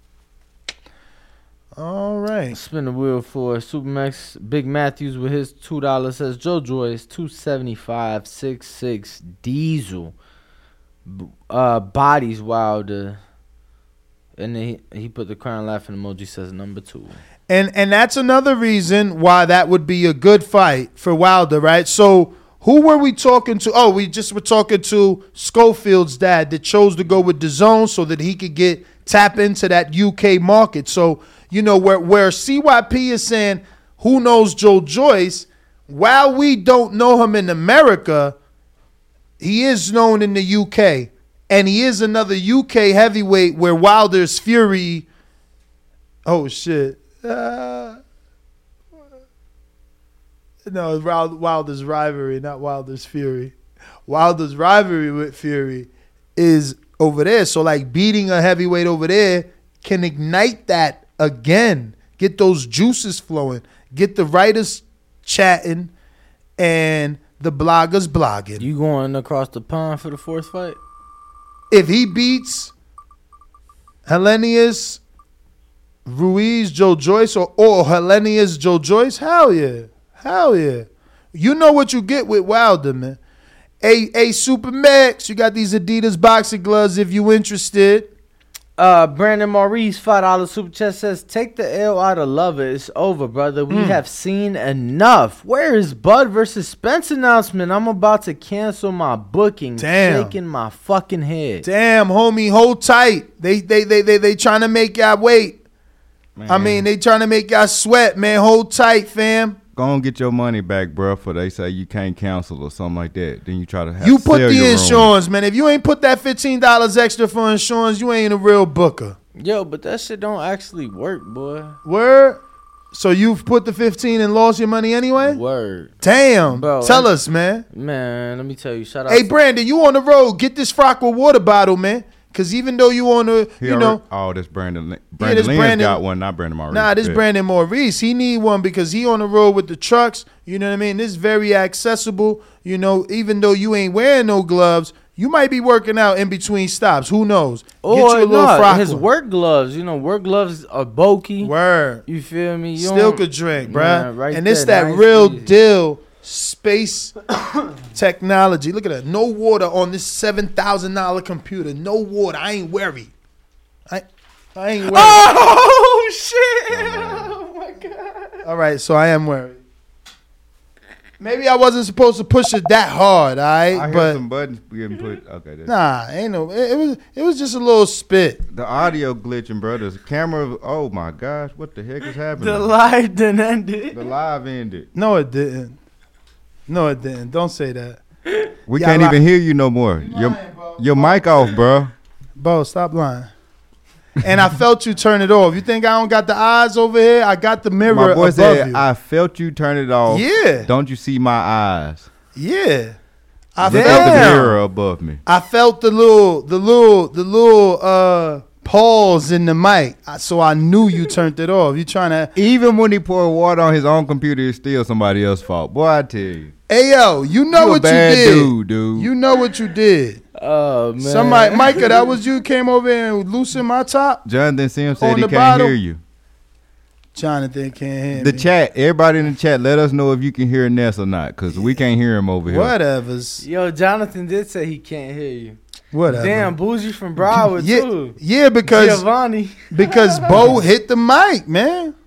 All right. Spin the wheel for Supermax. Big Matthews with his two dollars says Joe Joyce two seventy five six six Diesel B- uh bodies Wilder, and then he, he put the crown laughing emoji, says number two. And and that's another reason why that would be a good fight for Wilder, right? So who were we talking to? Oh, we just were talking to Schofield's dad that chose to go with DAZN so that he could get tap into that U K market. So, you know, where where C Y P is saying, who knows Joe Joyce? While we don't know him in America, he is known in the U K. And he is another U K heavyweight where Wilder's Fury. Oh, shit. Uh, no, it's Wild- Wilder's rivalry, not Wilder's Fury. Wilder's rivalry with Fury is over there. So, like, beating a heavyweight over there can ignite that again. Get those juices flowing. Get the writers chatting and the bloggers blogging. You going across the pond for the fourth fight? If he beats Helenius Ruiz, Joe Joyce, or, or Helenius, Joe Joyce, hell yeah. Hell yeah. You know what you get with Wilder, man. Hey, hey, Super Max, you got these Adidas boxing gloves if you interested. Uh, Brandon Maurice, five dollars super chat says, take the L out of Lover. It's over, brother. We Mm. have seen enough. Where is Bud versus Spence announcement? I'm about to cancel my booking. Damn. Shaking my fucking head. Damn, homie, hold tight. They they they they they trying to make y'all wait. Man. I mean, they trying to make y'all sweat, man. Hold tight, fam. Go and get your money back, bro, for they say you can't cancel or something like that. Then you try to have You put sell the your room. insurance, man. If you ain't put that fifteen dollars extra for insurance, you ain't a real booker. Yo, but that shit don't actually work, boy. Word? So you've put the fifteen and lost your money anyway? Word. Damn. Bro, Tell I- us, man. Man, let me tell you. Shout out Hey, to- Brandon, you on the road. Get this Frock with water bottle, man. Because even though you on the, He you already- know, oh, this Brandon. Lin- Brandon this Lynn's Brandon- got one, not Brandon Maurice. nah, this Yeah. Brandon Maurice, he need one because he on the road with the trucks. You know what I mean? This is very accessible. You know, even though you ain't wearing no gloves, you might be working out in between stops. Who knows? Get Or you a little nah, Frock his one. work gloves. You know, work gloves are bulky. Word. You feel me? You Still don't- could drink, bruh. Man, right and it's there, that nice, real easy. deal space technology. Look at that. No water on this seven thousand dollars computer. No water. I ain't worried. I, I ain't worried. Oh, shit. Oh, my God. All right, so I am worried. Maybe I wasn't supposed to push it that hard, all right? I hear but some buttons getting put. Okay, that's nah, ain't no. It, it was it was just a little spit. the audio glitching, bro. The camera. Oh my gosh, what the heck is happening? The live done ended. The live ended. No, it didn't. No, it didn't. Don't say that. We Y'all can't li- even hear you no more. Your your mic off, bro. Bo, stop lying. And I felt you turn it off. You think I don't got the eyes over here? I got the mirror My boy above said, you. "I felt you turn it off. Yeah. Don't you see my eyes? yeah. I Look felt at the mirror above me. I felt the little, the little, the little uh pause in the mic, I- so I knew you turned it off. You trying to? Even when he poured water on his own computer, it's still somebody else's fault. Boy, I tell you, Hey yo, you know you a what you bad did, dude, dude. You know what you did. Oh, man. Somebody, Micah, that was you. Came over here and loosened my top. Jonathan Sims said On he the can't bottom. hear you. Jonathan can't hear The me. chat, everybody in the chat, let us know if you can hear Ness or not, because we can't hear him over here. Whatever's. Yo, Jonathan did say he can't hear you. Whatever. Damn, Bougie from Broward yeah, too. Yeah, because Giovanni. because Bo hit the mic, man.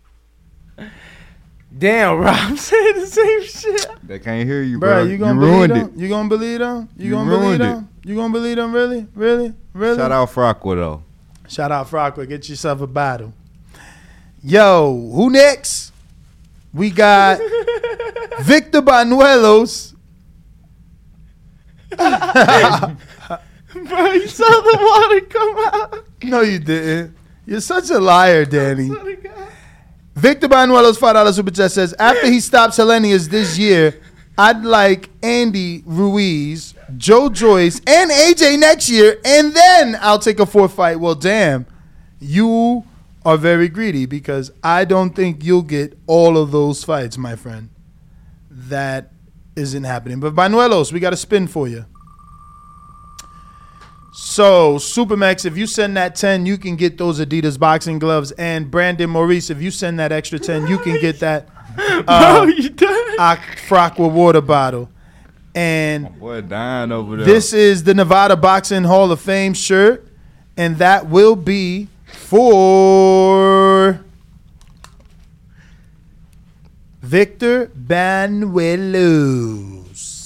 Damn, Rob said the same shit. They can't hear you, Bro, bro. you gonna you believe ruined them? it. You gonna believe them? You, You gonna believe ruined them? You gonna believe them? Really, really, really? Shout out Frockwell though. Shout out Frockwell. Get yourself a battle. Yo, who next? We got Victor Banuelos. Bro, you saw the water come out. No, you didn't. You're such a liar, Danny. Victor Banuelos five dollar super chat says, after he stops Hellenius this year, I'd like Andy Ruiz, Joe Joyce, and A J next year, and then I'll take a fourth fight. Well, damn, you are very greedy because I don't think you'll get all of those fights, my friend. That isn't happening. But Banuelos, we got a spin for you. So, Supermax, if you send that ten, you can get those Adidas boxing gloves. And Brandon Maurice, if you send that extra ten, you can get that uh, Bro, you done? Frockwell water bottle. And My boy dying over there. this is the Nevada Boxing Hall of Fame shirt. And that will be for Victor Banuelos.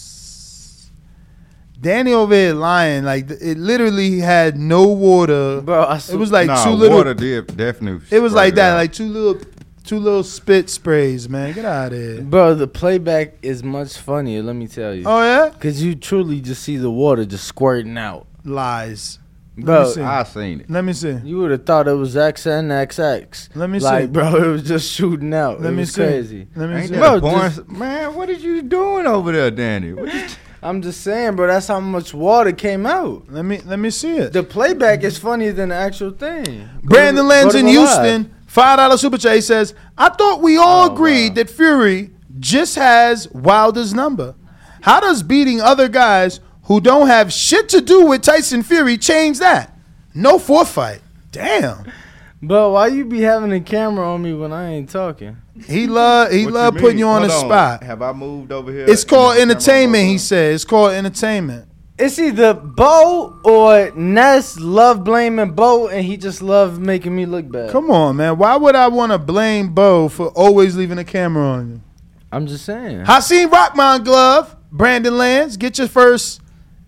Danny over here lying. Like, it literally had no water. Bro, I it was like nah, two little. water did definitely. It was spray like that, out. like two little, two little spit sprays. Man, get out of here. Bro, the playback is much funnier, let me tell you. Oh yeah, because you truly just see the water just squirting out. Lies. Bro, Let me see. I seen it. Let me see. You would have thought it was X N X X. Let me like, see. bro, it was just shooting out. Let it me was see. crazy. Let me Ain't see. that Bro, a porn? just- Man, what are you doing over there, Danny? What you I'm just saying, bro, that's how much water came out. Let me let me see it. The playback is funnier than the actual thing. Go Brandon to- Lands go in to the live. Houston, five dollar super chat. He says, I thought we all Oh, agreed wow. that Fury just has Wilder's number. How does beating other guys who don't have shit to do with Tyson Fury change that? No fourth fight. Damn. But why you be having a camera on me when I ain't talking? He love he What love you putting mean? you on Hold the spot. Have I moved over here? It's called And the camera entertainment, over he there? said. It's called entertainment. It's either Bo or Ness love blaming Bo, and he just love making me look bad. Come on, man. Why would I want to blame Bo for always leaving a camera on you? I'm just saying. Hakeem Rockman glove, Brandon Lands. Get your first,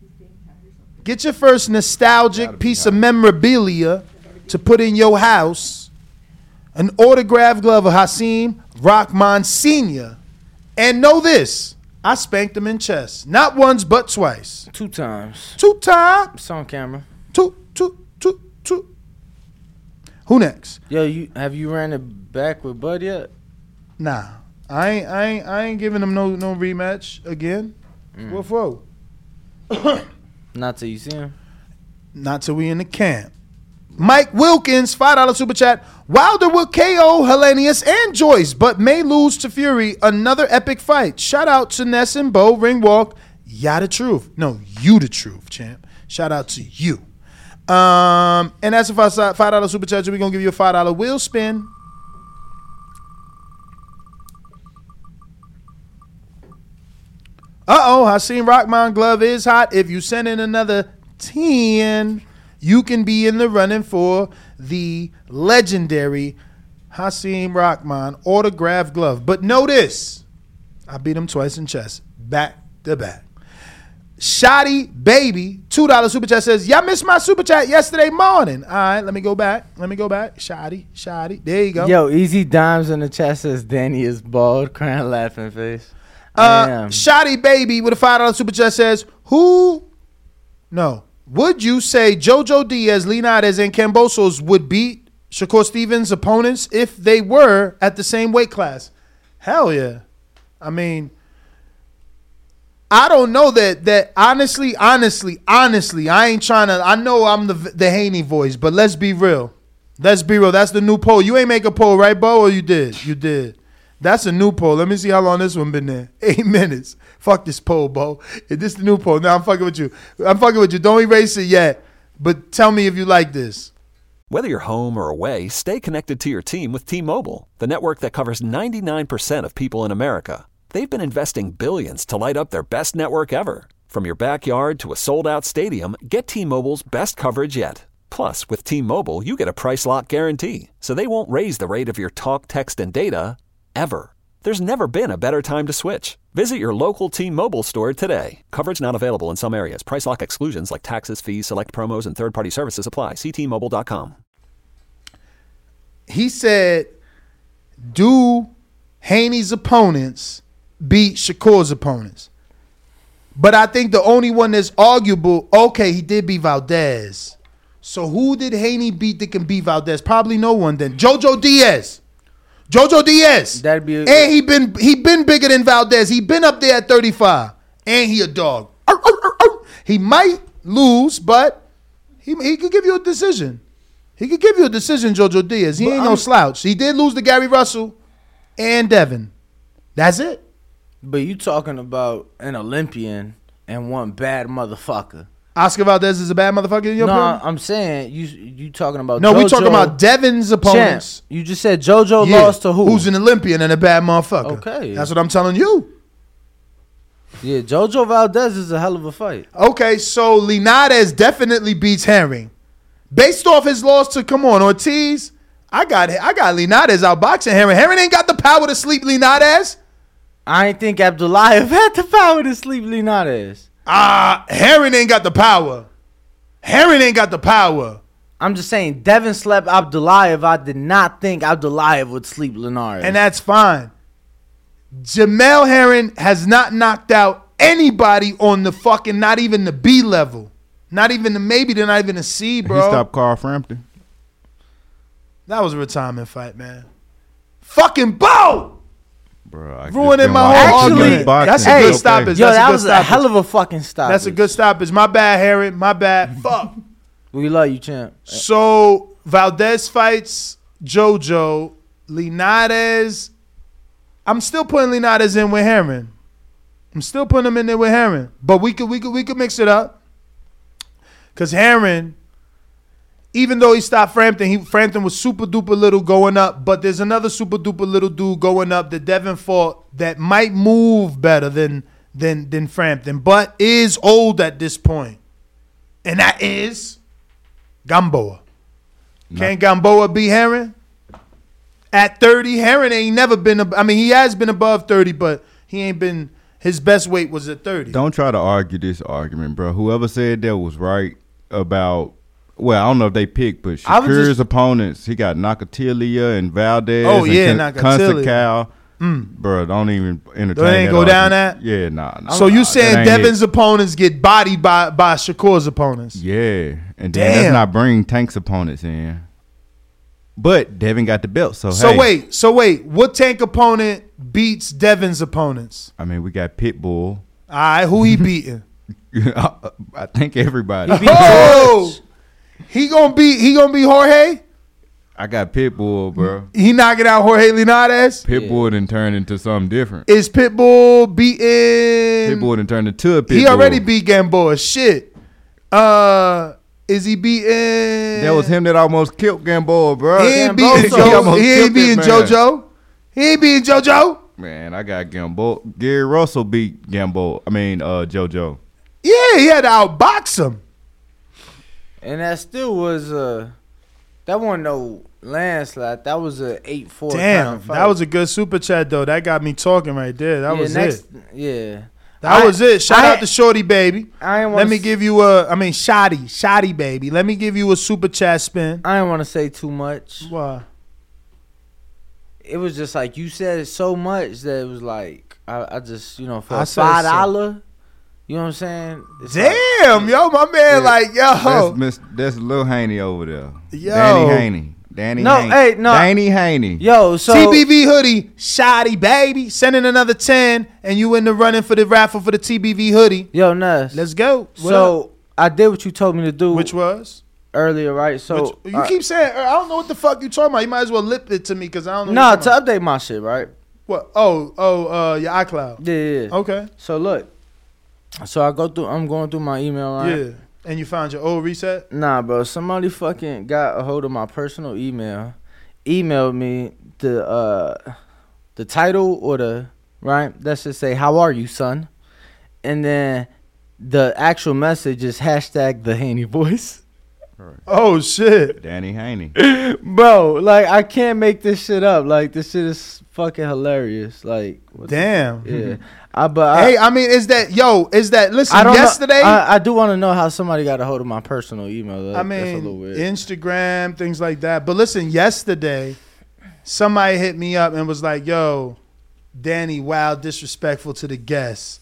get your first nostalgic piece of memorabilia to put in your house. An autographed glove of Hakeem Rockman Senior And know this: I spanked him in chess, not once but twice. Two times. Two times. It's on camera. Two, two, two, two. Who next? Yo, you have you ran it back with Bud yet? Nah, I ain't, I ain't, I ain't giving him no, no rematch again. Mm. What for? Not till you see him. Not till we in the camp. Mike Wilkins, five dollar super chat. Wilder will K O Hellenius and Joyce, but may lose to Fury. Another epic fight. Shout out to Ness and Bo, Ringwalk. Ya the truth. No, you the truth, champ. Shout out to you. Um, and that's a five dollar super chat. We're going to give you a five dollar wheel spin. Uh-oh, Hakeem Rockman glove is hot. If you send in another ten, you can be in the running for the legendary Hakeem Rockman autographed glove. But know this, I beat him twice in chess, back to back. Shotty Baby, two dollar super chat says, y'all missed my super chat yesterday morning. All right, let me go back. Let me go back. Shotty, Shotty. There you go. Yo, Easy Dimes in the chat says Danny is bald, crying laughing face. Uh, I am. Shotty Baby with a five dollar super chat says, who, no, would you say Jojo Diaz, Linares, and Cambosos would beat Shakur Stevens' opponents if they were at the same weight class? Hell yeah. I mean, I don't know that, that honestly, honestly, honestly, I ain't trying to, I know I'm the the Haney voice, but let's be real. Let's be real. That's the new poll. You ain't make a poll, right, Bo, or you did? You did. That's a new poll. Let me see how long this one been there. Eight minutes. Fuck this poll, Bo. Is this the new poll? Now I'm fucking with you. I'm fucking with you. Don't erase it yet. But tell me if you like this. Whether you're home or away, stay connected to your team with T-Mobile, the network that covers ninety-nine percent of people in America. They've been investing billions to light up their best network ever. From your backyard to a sold-out stadium, get T-Mobile's best coverage yet. Plus, with T-Mobile, you get a price lock guarantee, so they won't raise the rate of your talk, text, and data, ever. There's never been a better time to switch. Visit your local T-Mobile store today. Coverage not available in some areas. Price lock exclusions like taxes, fees, select promos, and third-party services apply. See T Mobile dot com. He said, do Haney's opponents beat Shakur's opponents? But I think the only one that's arguable, okay, he did beat Valdez. So who did Haney beat that can beat Valdez? Probably no one then. Jojo Diaz. Jojo Diaz. That'd be a, and he been he been bigger than Valdez. He been up there at thirty-five. And he a dog. He might lose, but he he could give you a decision. He could give you a decision, Jojo Diaz. He But ain't no I'm- slouch. He did lose to Gary Russell and Devin. That's it. But you talking about an Olympian and one bad motherfucker. Oscar Valdez is a bad motherfucker in your No, opinion? I'm saying you you talking about No, JoJo we talking about Devin's opponents. Champ. You just said JoJo Yeah, lost to who? Who's an Olympian and a bad motherfucker. Okay. That's what I'm telling you. Yeah, JoJo Valdez is a hell of a fight. Okay, so Linares definitely beats Herring. Based off his loss to, come on, Ortiz, I got I got Linares outboxing Herring. Herring ain't got the power to sleep Linares. I ain't think Abdullayev had the power to sleep Linares. Ah, uh, Herring ain't got the power. Herring ain't got the power. I'm just saying, Devin slept Abdullayev. I did not think Abdullayev would sleep Linares. And that's fine. Jamel Herring has not knocked out anybody on the fucking, not even the B level. Not even the, maybe they're not even a C, bro. He stopped Carl Frampton. That was a retirement fight, man. Fucking Bo! Bro, I ruining my whole argument. That's a good stoppage. Yo, That's that a good was stoppage. a hell of a fucking stoppage. That's a good stoppage. My bad, Herring. My bad. Fuck. We love you, champ. So Valdez fights JoJo. Linares. I'm still putting Linares in with Herring. I'm still putting him in there with Herring. But we could we could we could mix it up. Cause Herring, even though he stopped Frampton, he Frampton was super duper little going up. But there's another super duper little dude going up that Devin fought that might move better than than than Frampton, but is old at this point. And that is Gamboa. No. Can Gamboa beat Herring? At thirty, Herring ain't never been, ab- I mean, he has been above thirty, but he ain't been, his best weight was at thirty. Don't try to argue this argument, bro. Whoever said that was right about, well, I don't know if they picked, but I was Shakur's just- opponents, he got Nakatilia and Valdez Oh, and yeah, Con- Nakatilia. Consacao. Mm. Bro, don't even entertain Don't ain't that go down argument. that? Yeah, nah. nah So you nah, saying that ain't Devin's opponents get bodied by, by Shakur's opponents? it. Yeah, and then Damn. let's not bring Tank's opponents in. But Devin got the belt, so So hey. wait, so wait, what Tank opponent beats Devin's opponents? I mean, we got Pitbull. All right, who he beating? I think everybody. Oh, he gonna beat he gonna beat Jorge? I got Pitbull, bro. He knocking out Jorge Linares? Pitbull done turned into something different. Is Pitbull beating? Pitbull done turned into a Pitbull. He already beat Gamboa. Shit. Uh, is he beating? That was him that almost killed Gamboa, bro. He ain't Gamboa, beating he Jo- almost He ain't killed that beating man. JoJo. He ain't beating JoJo. Man, I got Gamboa. Gary Russell beat Gamboa. I mean, uh, JoJo. Yeah, he had to outbox him. And that still was uh that wasn't no landslide. That was a eight four. Damn, that was a good super chat though. That got me talking right there. That yeah, was next, it. Yeah. That I- was it. Shout I- out to Shorty Baby. I ain't wanna Let me s- give you a. I mean, Shotty, Shotty Baby. Let me give you a super chat spin. I didn't want to say too much. Why? It was just like you said it so much that it was like I, I just you know for I a said five so. dollar, you know what I'm saying? It's Damn, like- yo, my man, like yo, That's, Miss, that's Lil Haney over there. Yo. Danny Haney. Danny No, Haney. hey, no. Danny Haney. Yo, so T B V hoodie, Shotty Baby, sending another ten, and you in the running for the raffle for the T B V hoodie. Yo, Nuss. Let's go. What so up? I did what you told me to do. Which was? Earlier, right? So Which- you uh, keep saying I don't know what the fuck you talking about. You might as well lip it to me because I don't know. no what to you're talking update my shit, right? about. What? Oh, oh, uh, your iCloud. Yeah, yeah, yeah. Okay. So look, so I go through. I'm going through my email, right? Yeah. And you found your old reset? Nah, bro. Somebody fucking got a hold of my personal email, emailed me the uh the title or the right. Let's just say, "How are you, son?" And then the actual message is hashtag the Haney voice. Oh shit, Danny Haney, bro. Like I can't make this shit up. Like this shit is fucking hilarious. Like what damn. The, yeah. I but hey, I, I mean, is that yo? Is that listen? I don't yesterday, know, I, I do want to know how somebody got a hold of my personal email. That, I mean, that's a little weird. Instagram, things like that. But listen, yesterday, somebody hit me up and was like, "Yo, Danny, wow, disrespectful to the guests."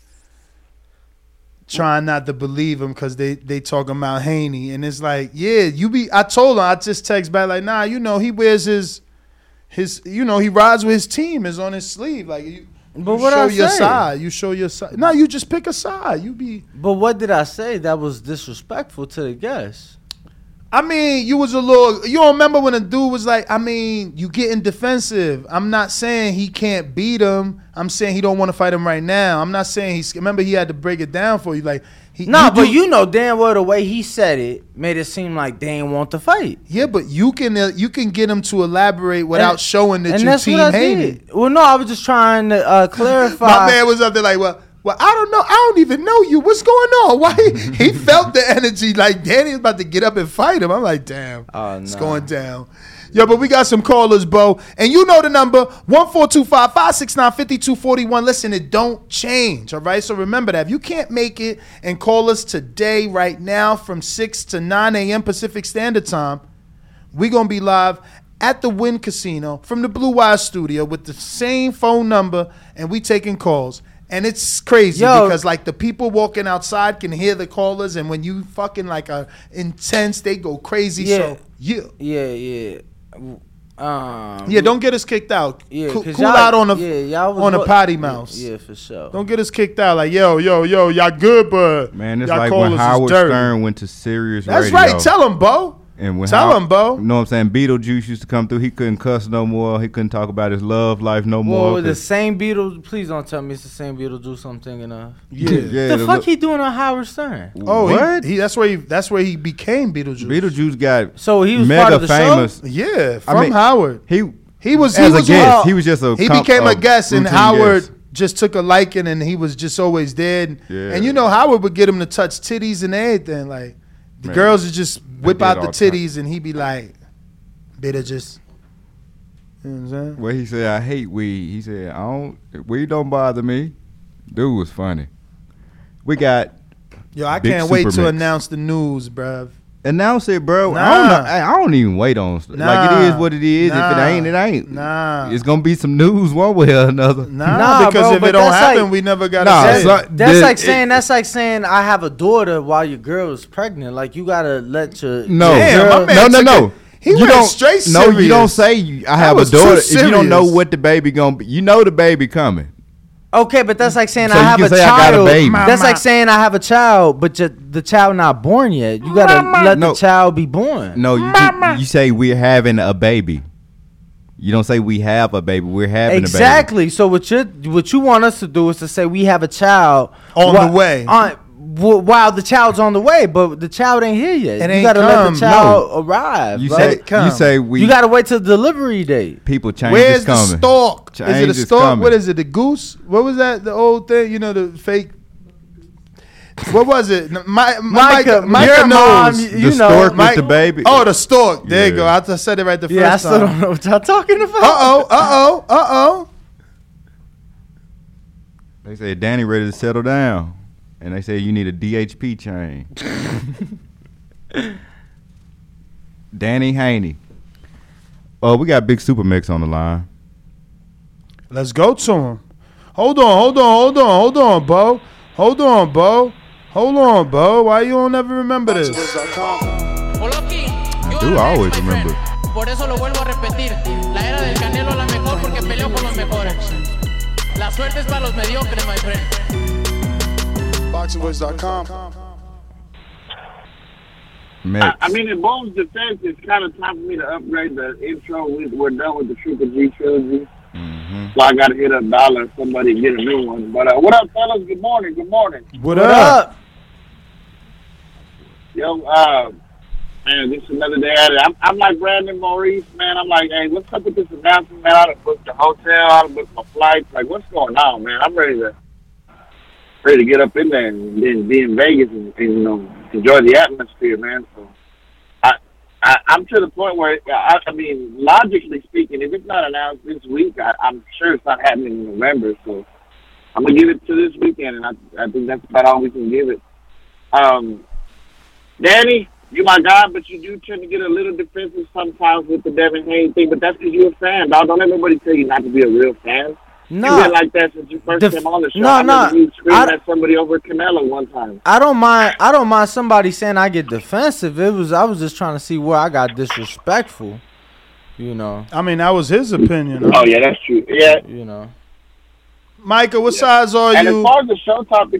Trying not to believe him because they they talking about Haney, and it's like, yeah, you be. I told him, I just text back like, nah, you know, he wears his his, you know, he rides with his team, is on his sleeve, like. You, But you what show I your say? side. You show your side. No, you just pick a side. You be. But what did I say that was disrespectful to the guests? I mean, you was a little. You don't remember when a dude was like, I mean, you getting defensive. I'm not saying he can't beat him. I'm saying he don't want to fight him right now. I'm not saying he's. Remember, he had to break it down for you. Like, he. No, you but do- you know damn well the way he said it made it seem like they ain't want to fight. Yeah, but you can uh, you can get him to elaborate without And- showing that and you that's team what I Haney. did. Well, no, I was just trying to uh, clarify. My man was up there like, well, well, I don't know. I don't even know you. What's going on? Why he, he felt the energy like Danny was about to get up and fight him. I'm like, damn, Oh, it's nah. going down. Yo, but we got some callers, Bo. And you know the number, one four two five, five six nine, five two four one. Listen, it don't change, all right? So remember that. If you can't make it and call us today, right now, from six to nine a.m. Pacific Standard Time, we're going to be live at the Wynn Casino from the Blue Wire Studio with the same phone number, and we taking calls. And it's crazy Yo. because, like, the people walking outside can hear the callers, and when you fucking, like, are intense, they go crazy. Yeah. So, yeah. Yeah, yeah. Um, Yeah, don't get us kicked out. Yeah, cool 'cause cool y'all- out on the yeah, y'all was on the what- potty yeah, mouse. yeah, for sure. Don't get us kicked out. Like, yo, yo, yo, y'all good, but man, it's y'all like callers when is Howard dirty. Stern went to Sirius That's Radio. right. Tell him, Bo. And when Tell How- him, Bo. You know what I'm saying? Beetlejuice used to come through. He couldn't cuss no more. He couldn't talk about his love life no more. Well, the 'cause- same Beetle. Please don't tell me it's the same Beetlejuice I'm thinking of. Yeah. Yeah, the the fuck look- he doing on Howard Stern? Oh, What? He, he that's where he that's where he became Beetlejuice. Beetlejuice got So he was mega part of the famous. show? Yeah, I from mean, Howard. He He was as he a was guest. uh, He was just a he com- became a a guest, and routine Howard guest. just took a liking, and he was just always there. Yeah. And you know, Howard would get him to touch titties and everything. Like the Man, girls would just whip did out the all the time. titties, and he'd be like, "Better just." You know what I'm saying? Well, he said, I hate weed. He said, I don't, weed don't bother me. Dude was funny. We got Yo, I Big can't wait to Super Mix. announce the news, bruv. Announce it, bro. I Nah. don't know. I, I don't even wait on stuff. Like, it is Nah. what it is. If Nah. it ain't, it ain't. Nah. It's going to be some news one way or another. Nah, Nah, because bro, if but it don't that's happen, like- we never gotta Nah, say. so- it. That's The- like it- saying that's like saying I have a daughter while your girl is pregnant. Like you gotta let your No. your Damn, girl- my man no, no, took no. it- he you went don't, straight No, you don't serious. say you, I That have a was too daughter if you don't know serious. what the baby going to be. You know the baby coming. Okay, but that's like saying So I you have can a say I got a child. baby. That's Mama. like saying I have a child, but ju- the child not born yet. You gotta let No. the child be born. No, you, you, you say we're having a baby. You don't say we have a baby. We're having Exactly. So what you what you want us to do is to say we have a child On whi- the way. on, wh- while the child's on the way, but the child ain't here yet. It you ain't gotta let come. the child arrive. You bro. say come. you say we. you gotta wait till delivery date. people change Where's is the coming. stork? Is it Change a is stork? coming. What is it? The goose? What was that? The old thing? You know, the fake. What was it? My, Micah, Micah, Micah your mom, knows. you, The you know. stork with Mike- the baby. Oh, the stork. There you Yeah. go. I just said it right the yeah, I first still time. don't know what y'all talking about. Uh oh. Uh oh. Uh oh. They say Danny ready to settle down, and they say you need a D H P chain. Danny Haney. Oh, we got Big Super Mix on the line. Let's go to him. Hold on. Hold on. Hold on. Hold on, Bo. Hold on, Bo. Hold on, Bo. Why you don't ever remember this? Do I always remember. Por eso lo vuelvo a repetir. La era del Canelo es la mejor porque peleó con los mejores. La suerte es para los mediocres, my friend. boxing voice dot com. Mix. I, I mean, in Bo's defense, it's kind of time for me to upgrade the intro. We, we're done with the Triple G trilogy. Mm-hmm. So I got to hit up Dollar and somebody and get a new one. But uh, what up, fellas? Good morning. Good morning. What, What up? up? Yo, uh, man, this is another day at it. I'm, I'm like Brandon Maurice, man. I'm like, hey, what's up with this announcement, man? I done booked the hotel. I done booked my flights. Like, what's going on, man? I'm ready to afraid to get up in there and then be in Vegas and, and you know enjoy the atmosphere, man. So I, I I'm to the point where I, I mean, logically speaking, if it's not announced this week, I, I'm sure it's not happening in November. So I'm gonna give it to this weekend, and I I think that's about all we can give it. Um, Danny, you my guy, but you do tend to get a little defensive sometimes with the Devin Hayes thing, but that's because you're a fan, dog. Don't let nobody tell you not to be a real fan. No, You've been like that since you first def- came on the show. no, I no, remember you screaming I- at somebody over Canelo one time. I don't mind. I don't mind somebody saying I get defensive. It was I was just trying to see where I got disrespectful. You know. I mean, that was his opinion. Oh yeah, that's true. Yeah, you know. Micah, what Yeah. size are and you? as far as the show topic,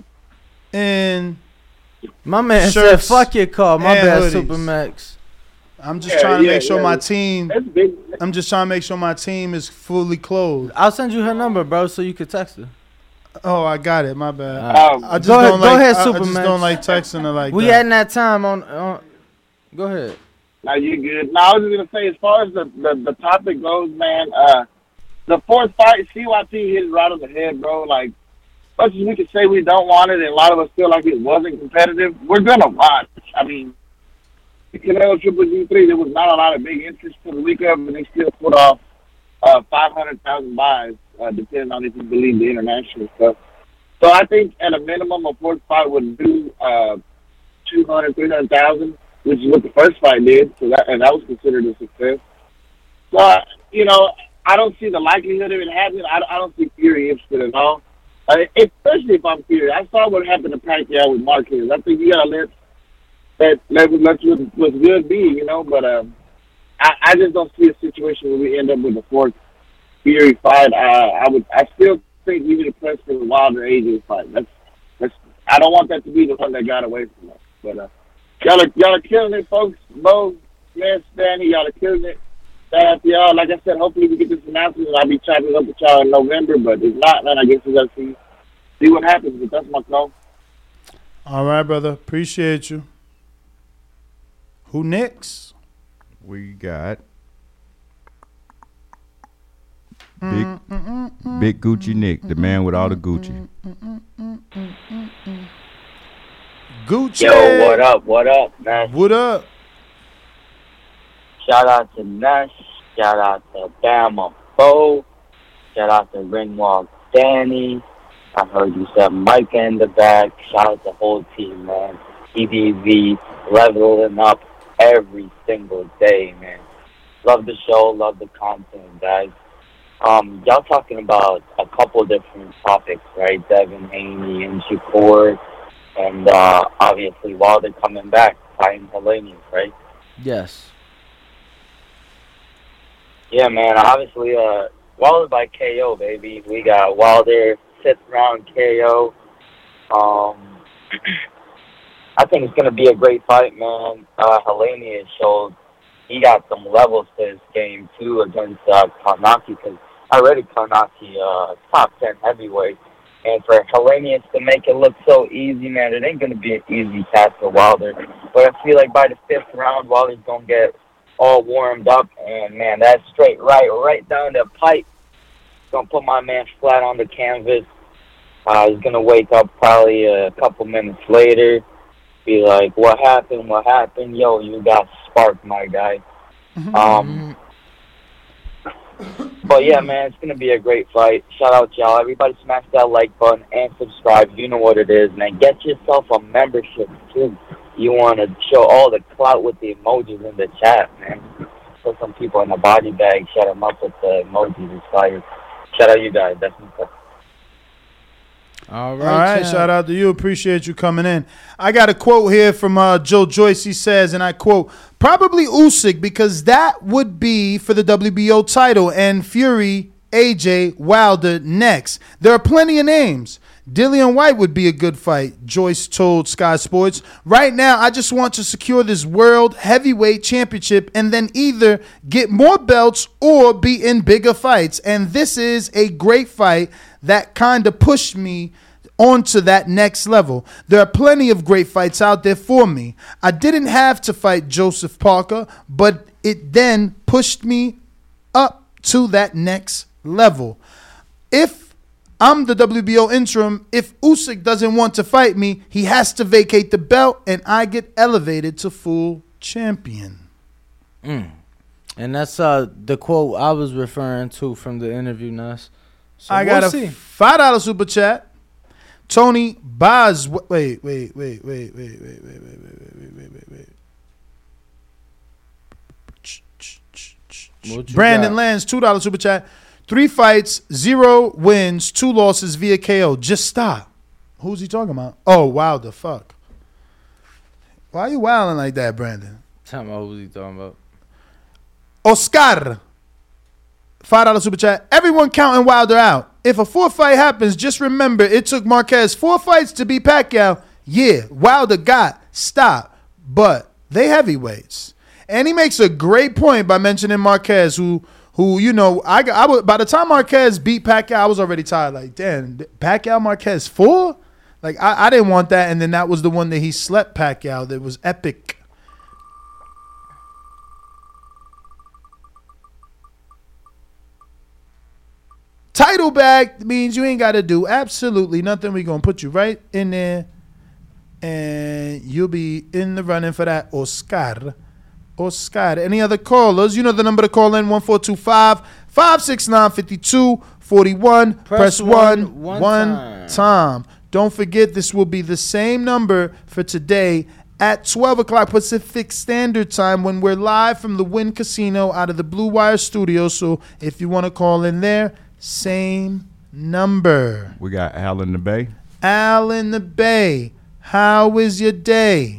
and my man shirts said, "Fuck your car." My and bad, hoodies. Supermax. I'm just Yeah, trying to yeah, make sure yeah. my team. that's big. I'm just trying to make sure my team is fully clothed. I'll send you her number, bro, so you could text her. Oh, I got it. My bad. Alright. I just Go ahead- don't go like. ahead, I, I just Supermax. don't like texting her like We that. had that time on. on go ahead. Now you good. Now I was just gonna say, as far as the, the, the topic goes, man, uh, the fourth fight, C Y T hit it right on the head, bro. Like, much as we could say we don't want it, and a lot of us feel like it wasn't competitive, we're gonna watch. I mean, the Canelo Triple G three, there was not a lot of big interest for the week of, and they still put off uh, five hundred thousand buys, uh, depending on if you believe the international stuff. So I think at a minimum, a fourth fight would do uh, two hundred, three hundred thousand, which is what the first fight did, so that, and that was considered a success. So, uh, you know, I don't see the likelihood of it happening. I, I don't see Fury interested at all, uh, especially if I'm Fury. I saw what happened to Pacquiao with Marquez. I think you got to let that let let what was good be, you know. But um, I, I just don't see a situation where we end up with a fourth Fury fight. Uh, I would, I still think we need to press for the Wilder A J fight. That's that's. I don't want that to be the one that got away from us. But uh, y'all are y'all are killing it, folks. Bo, Smith, Danny, y'all are killing it. Shout out to y'all. Like I said, hopefully we get this announcement and I'll be chopping up with y'all in November. But if not, then I guess we gotta see see what happens. But that's my call. All right, brother. Appreciate you. Who next? We got Big Big Gucci Nick, the man with all the Gucci. Gucci. Yo, what up? What up, Ness? What up? Shout out to Ness. Shout out to Bama Bo. Shout out to Ringwald Danny. I heard you said Micah in the back. Shout out to the whole team, man. E D V leveling up every single day, man. Love the show. Love the content, guys. Um, y'all talking about a couple different topics, right? Devin Haney and Shakur, and uh, obviously Wilder coming back, fighting Helenius, right? Yes. Yeah, man. Obviously, uh, Wilder by K O, baby. We got Wilder fifth round K O. Um, I think it's gonna be a great fight, man. Uh, Helenius showed he got some levels to his game too against uh, Karnacki, because already Karnacki uh, top ten heavyweight, and for Helenius to make it look so easy, man, it ain't gonna be an easy task for Wilder. But I feel like by the fifth round, Wilder's gonna get all warmed up, and man, that straight right, right down the pipe, gonna put my man flat on the canvas. Uh, he's gonna wake up probably a couple minutes later, be like, "What happened? What happened? Yo, you got sparked, my guy." Um, but yeah, man, it's gonna be a great fight. Shout out to y'all. Everybody smash that like button and subscribe. You know what it is, man. Get yourself a membership too. You want to show all the clout with the emojis in the chat, man. Put some people in a body bag, shut them up with the emojis. It's fire. Shout out you guys. That's my stuff. All right. All right, Chad. shout out to you. Appreciate you coming in. I got a quote here from uh, Joe Joyce. He says, and I quote, "Probably Usyk, because that would be for the W B O title, and Fury, A J, Wilder next. There are plenty of names. Dillian White would be a good fight," Joyce told Sky Sports. "Right now, I just want to secure this World Heavyweight Championship and then either get more belts or be in bigger fights. And this is a great fight that kind of pushed me onto that next level. There are plenty of great fights out there for me. I didn't have to fight Joseph Parker, but it then pushed me up to that next level. If I'm the W B O interim. If Usyk doesn't want to fight me, he has to vacate the belt, and I get elevated to full champion. Mm. And that's uh, the quote I was referring to from the interview, Nas. So I we'll got a see. five dollar super chat. Tony Baz. Wait, wait, wait, wait, wait, wait, wait, wait, wait, wait, wait, wait, wait, wait. Brandon got? Lands, two dollar super chat. Three fights, zero wins, two losses via K O. Just stop. Who's he talking about? Oh, wow, the fuck. Why are you wilding like that, Brandon? Tell me who's he talking about. Oscar, five dollar super chat. Everyone counting Wilder out. If a four fight happens, just remember it took Marquez four fights to beat Pacquiao. Yeah, Wilder got stop, but they heavyweights. And he makes a great point by mentioning Marquez, who, who you know, I, I was, by the time Marquez beat Pacquiao, I was already tired. Like, damn, Pacquiao Marquez four? Like, I, I didn't want that. And then that was the one that he slept Pacquiao. That was epic. Title bag means you ain't got to do absolutely nothing. We're going to put you right in there, and you'll be in the running for that Oscar. Oscar. Any other callers? You know the number to call in, one four two five, five six nine, five two four one. Press, Press one, one, one time. time. Don't forget, this will be the same number for today at twelve o'clock Pacific Standard Time when we're live from the Wynn Casino out of the Blue Wire studio. So if you want to call in there, same number. We got Al in the Bay. Al in the Bay. How is your day?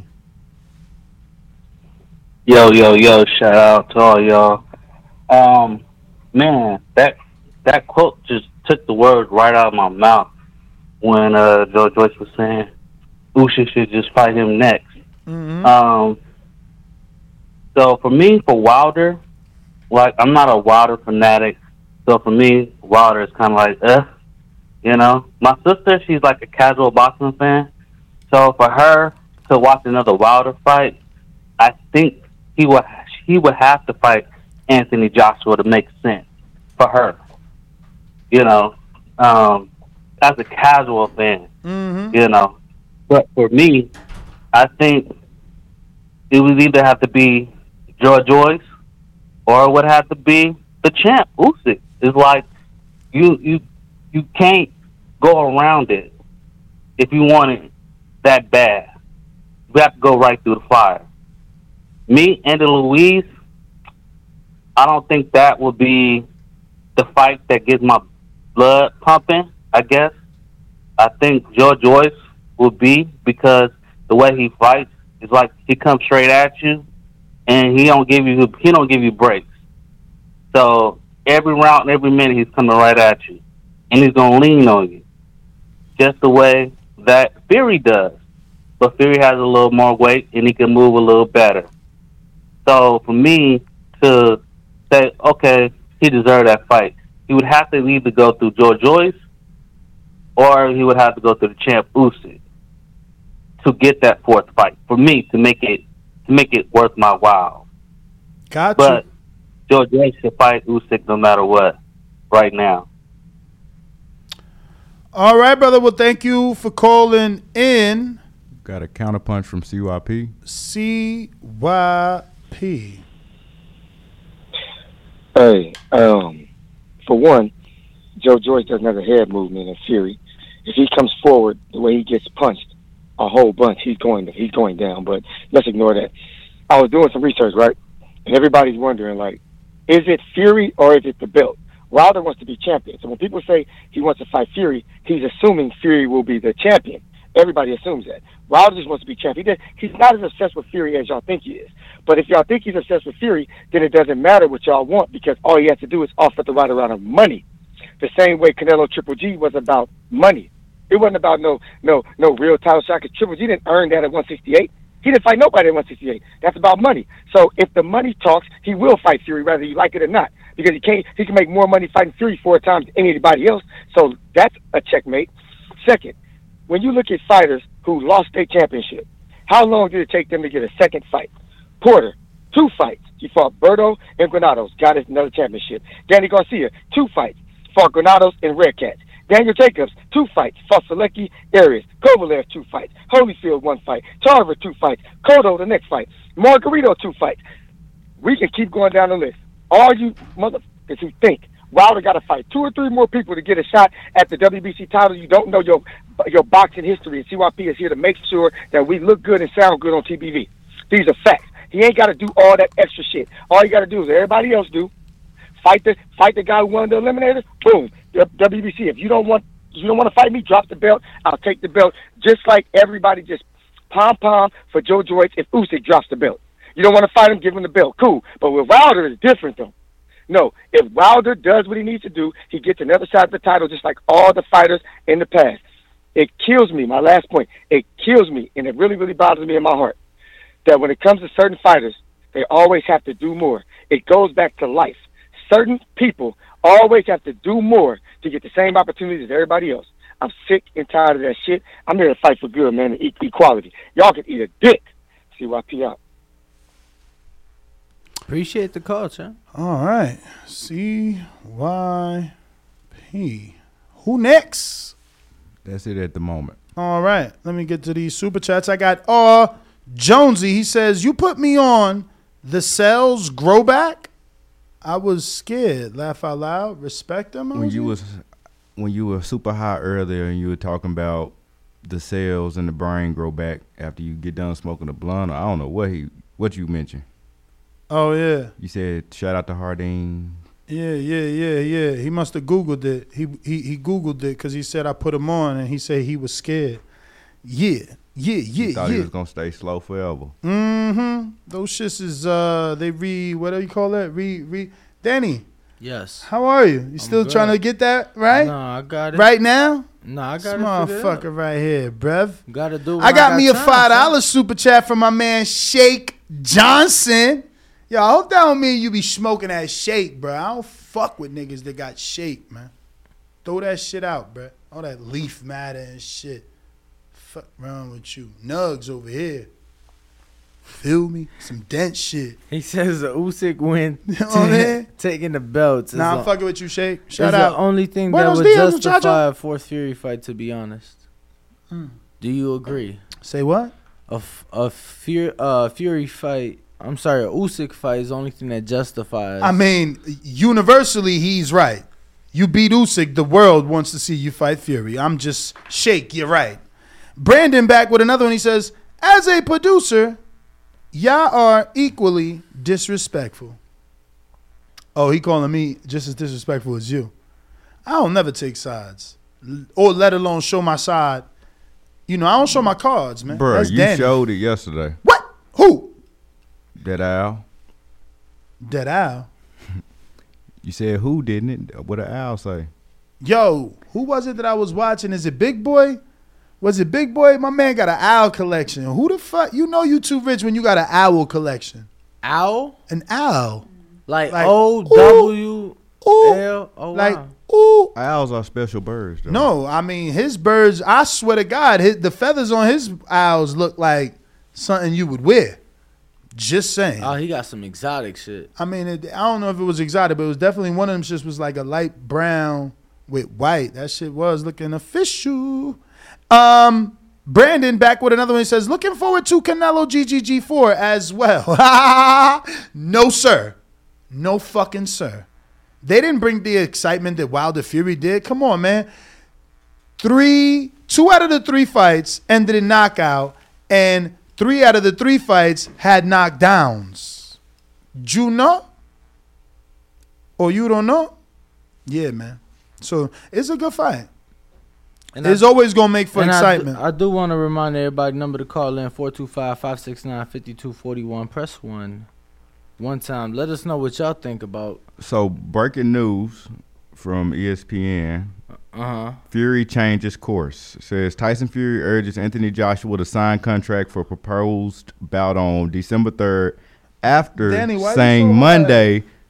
Yo, yo, yo, shout out to all y'all. Um, man, that that quote just took the words right out of my mouth when uh, Joe Joyce was saying Usyk should just fight him next. Mm-hmm. Um, so for me, for Wilder, like, I'm not a Wilder fanatic, so for me, Wilder is kind of like, eh, you know. My sister, she's like a casual boxing fan, so for her to watch another Wilder fight, I think he would he would have to fight Anthony Joshua to make sense for her. You know, um, as a casual fan, mm-hmm. you know. But for me, I think it would either have to be Joe Joyce or it would have to be the champ, Usyk. It's like you you you can't go around it if you want it that bad. You have to go right through the fire. Me, Andy Louise, I don't think that would be the fight that gets my blood pumping, I guess. I think Joe Joyce would be, because the way he fights is like he comes straight at you and he don't give you he don't give you breaks. So every round, every minute he's coming right at you. And he's gonna lean on you. Just the way that Fury does. But Fury has a little more weight and he can move a little better. So for me to say, okay, he deserved that fight, he would have to either go through Joe Joyce or he would have to go through the champ Usyk to get that fourth fight. For me, to make it to make it worth my while. Gotcha. But Joe Joyce should fight Usyk no matter what right now. All right, brother. Well, thank you for calling in. Got a counterpunch from C Y P. C Y P. Hey, um, for one, Joe Joyce doesn't have a head movement in Fury. If he comes forward the way he gets punched a whole bunch, he's going he's going down. But let's ignore that. I was doing some research, right? And everybody's wondering, like, is it Fury or is it the belt? Wilder wants to be champion. So when people say he wants to fight Fury, he's assuming Fury will be the champion. Everybody assumes that. Wilder just wants to be champion. He's not as obsessed with Fury as y'all think he is. But if y'all think he's obsessed with Fury, then it doesn't matter what y'all want, because all he has to do is offer the right amount of money. The same way Canelo Triple G was about money. It wasn't about no no no real title shot, because Triple G didn't earn that at one sixty-eight. He didn't fight nobody at one sixty-eight. That's about money. So if the money talks, he will fight Fury whether you like it or not, because he can't. He can make more money fighting Fury four times than anybody else. So that's a checkmate. Second, when you look at fighters who lost their championship, how long did it take them to get a second fight? Porter, two fights. He fought Berto and Granados, got us another championship. Danny Garcia, two fights. Fought Granados and Red Cats. Daniel Jacobs, two fights. Fasalecki, Arias. Kovalev, two fights. Holyfield, one fight. Tarver, two fights. Cotto, the next fight. Margarito, two fights. We can keep going down the list. All you motherfuckers who think Wilder got to fight two or three more people to get a shot at the W B C title, you don't know your your boxing history. And C Y P is here to make sure that we look good and sound good on T V B. These are facts. He ain't got to do all that extra shit. All you got to do is everybody else do. Fight the fight the guy who won the eliminator. Boom, W B C. If you don't want you don't want to fight me, drop the belt. I'll take the belt. Just like everybody just pom pom for Joe Joyce if Usyk drops the belt. You don't want to fight him, give him the belt. Cool. But with Wilder, it's different though. No, if Wilder does what he needs to do, he gets another shot at the title just like all the fighters in the past. It kills me, my last point, it kills me, and it really, really bothers me in my heart, that when it comes to certain fighters, they always have to do more. It goes back to life. Certain people always have to do more to get the same opportunities as everybody else. I'm sick and tired of that shit. I'm here to fight for good, man, and e- equality. Y'all can eat a dick. C Y P out. Appreciate the call, champ. All right. C Y P. Who next? That's it at the moment. All right. Let me get to these super chats. I got uh Jonesy. He says, you put me on the cells grow back. I was scared. Laugh out loud. Respect them. When you was when you were super high earlier and you were talking about the cells in the brain grow back after you get done smoking a blunt, I don't know what he what you mentioned. Oh, yeah. You said, shout out to Hardin. Yeah, yeah, yeah, yeah. He must have Googled it. He he he Googled it because he said I put him on, and he said he was scared. Yeah, yeah, yeah, he thought yeah. he was going to stay slow forever. Mm-hmm. Those shits is, uh, they re, what do you call that? Re, re. Danny. Yes. How are you? You I'm still good. trying to get that right? No, I got it. Right now? No, I got this it. motherfucker right here, bruv. Gotta do. I got, I got me a time, five dollar super chat from my man Shake Johnson. Yo, I hope that don't mean you be smoking that shake, bro. I don't fuck with niggas that got shake, man. Throw that shit out, bro. All that leaf matter and shit. Fuck wrong with you. Nugs over here. Feel me? Some dent shit. He says the Usyk win You know what I mean? taking the belts. Nah, I'm the, fucking with you, Shake. Shout is out. the only thing Buenos that would dias, justify muchacho. a fourth Fury fight, to be honest. Mm. Do you agree? Say what? A, f- a Fury, uh, Fury fight, I'm sorry, a Usyk fight is the only thing that justifies. I mean, universally, he's right. You beat Usyk, the world wants to see you fight Fury. I'm just Shake, you're right. Brandon back with another one. He says, as a producer, y'all are equally disrespectful. Oh, he calling me just as disrespectful as you. I don't never take sides, or let alone show my side. You know, I don't show my cards, man. Bro, That's you Danny. showed it yesterday. What? Who? That owl. That owl. You said who, didn't it? What did owl say? Yo, who was it that I was watching? Is it Big Boy? Was it Big Boy? My man got an owl collection. Who the fuck? You know you too rich when you got an owl collection. Owl? An owl. Like, Like, O W L. Oh, Like, wow. ooh. Owls are special birds, though. No, I mean, his birds, I swear to God, his, the feathers on his owls look like something you would wear. Just saying. Oh, he got some exotic shit. I mean, it, I don't know if it was exotic, but it was definitely one of them shits was like a light brown with white. That shit was looking official. Um, Brandon back with another one. He says, looking forward to Canelo G G G four as well. No, sir. No fucking sir. They didn't bring the excitement that Wilder Fury did. Come on, man. Three, two out of the three fights ended in knockout, and three out of the three fights had knockdowns. You know? Or you don't know? Yeah, man. So it's a good fight. And It's I- always going to make for and excitement. I do, I do want to remind everybody, number to call in, four two five, five six nine, five two four one. Press one. One time. Let us know what y'all think about. So, breaking news from E S P N. Uh-huh. Fury changes course. It says Tyson Fury urges Anthony Joshua to sign contract for proposed bout on December third after Danny, why you saying so Monday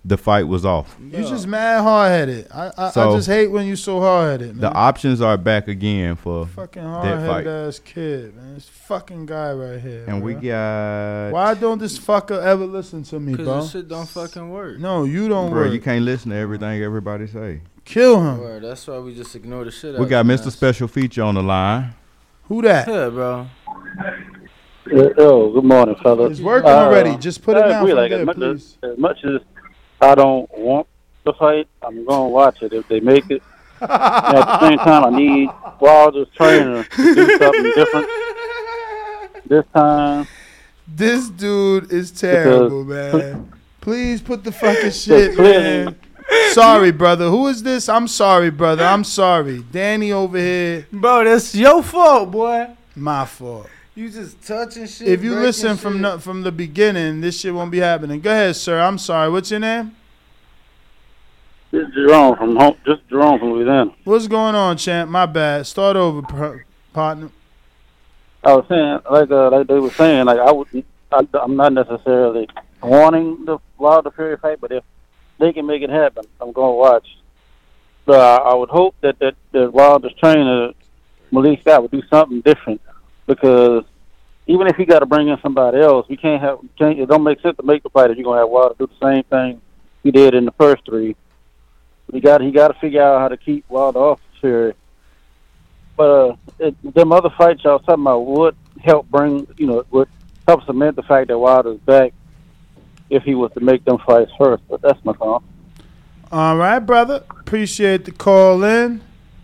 the fight was off. You just mad hard headed. I I, So, I just hate when you so hard headed, man. The options are back again for fucking that hard fight. headed ass kid, man. This fucking guy right here. And we bro. got Why don't this fucker ever listen to me, Because bro? this shit don't fucking work. No, you don't bro. work. You can't listen to everything everybody say. Kill him. Word, that's why we just ignore the shit out We got of Mister Special Feature on the line. Who that? Yeah, bro. Yo, good morning, fellas. It's working Uh, already. Just put it I down agree, from like, there, as much please. As, as much as I don't want the fight, I'm going to watch it if they make it. And at the same time, I need Wilder's trainer to do something different this time. This dude is terrible, man. Please put the fucking shit, clearly- man. Sorry, brother. Who is this? I'm sorry, brother. I'm sorry. Danny over here. Bro, that's your fault, boy. My fault. You just touching shit. If you breaking listen from shit. the, from the beginning, this shit won't be happening. Go ahead, sir. I'm sorry. What's your name? This is Jerome from home, just Jerome from Louisiana. What's going on, champ? My bad. Start over, par- partner. I was saying, like uh, like they were saying, like I would, I, I'm not necessarily wanting the Wilder Fury fight, but if they can make it happen, I'm going to watch. So I, I would hope that that, that Wilder's trainer, Malik Scott, would do something different, because even if he got to bring in somebody else, we can't have. Can't, it don't make sense to make the fight if you're going to have Wilder do the same thing he did in the first three. He got he got to figure out how to keep Wilder off Fury. But uh, it, them other fights y'all talking about would help bring, you know, would help cement the fact that Wilder's back if he was to make them fights first. But that's my call. All right, brother. Appreciate the call in.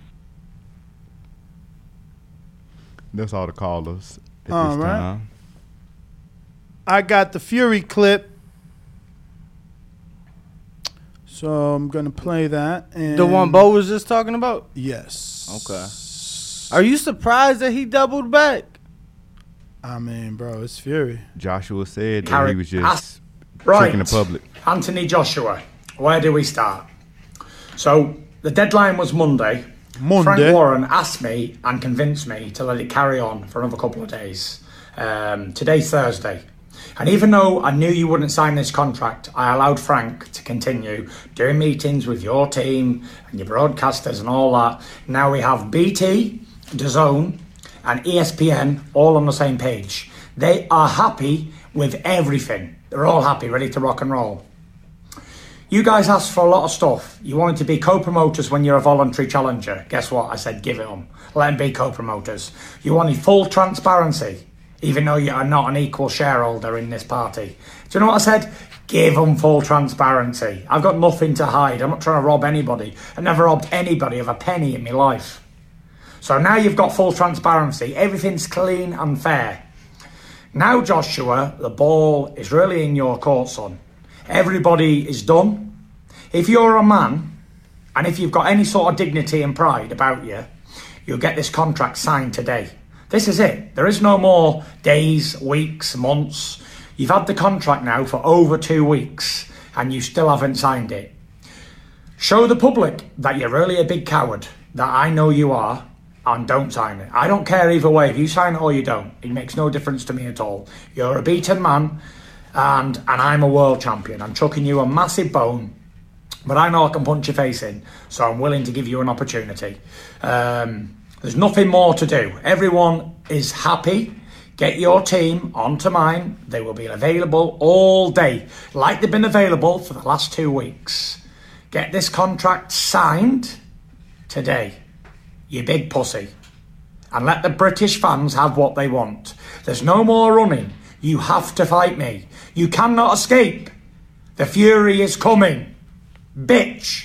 That's all the callers at All this right. time. I got the Fury clip. So I'm going to play that. And The one Bo was just talking about? Yes. Okay. Are you surprised that he doubled back? I mean, bro, it's Fury. Joshua said that Carry- he was just Ah, right. tricking the public. Anthony Joshua, where do we start? So the deadline was Monday. Monday. Frank Warren asked me and convinced me to let it carry on for another couple of days. Um, today's Thursday. And even though I knew you wouldn't sign this contract, I allowed Frank to continue doing meetings with your team and your broadcasters and all that. Now we have B T, DAZN, and E S P N all on the same page. They are happy with everything. They're all happy, ready to rock and roll. You guys asked for a lot of stuff. You wanted to be co-promoters when you're a voluntary challenger. Guess what? I said give it them. Let them be co-promoters. You wanted full transparency, even though you are not an equal shareholder in this party. Do you know what I said? Give them full transparency. I've got nothing to hide. I'm not trying to rob anybody. I've never robbed anybody of a penny in my life. So now you've got full transparency. Everything's clean and fair. Now, Joshua, the ball is really in your court, son. Everybody is done. If you're a man, and if you've got any sort of dignity and pride about you, you'll get this contract signed today. This is it. There is no more days, weeks, months. You've had the contract now for over two weeks, and you still haven't signed it. Show the public that you're really a big coward, that I know you are, and don't sign it. I don't care either way. If you sign it or you don't, it makes no difference to me at all. You're a beaten man, and and I'm a world champion. I'm chucking you a massive bone, but I know I can punch your face in, so I'm willing to give you an opportunity. Um, there's nothing more to do. Everyone is happy. Get your team onto mine. They will be available all day, like they've been available for the last two weeks. Get this contract signed today, you big pussy, and let the British fans have what they want. There's no more running. You have to fight me. You cannot escape. The Fury is coming. Bitch.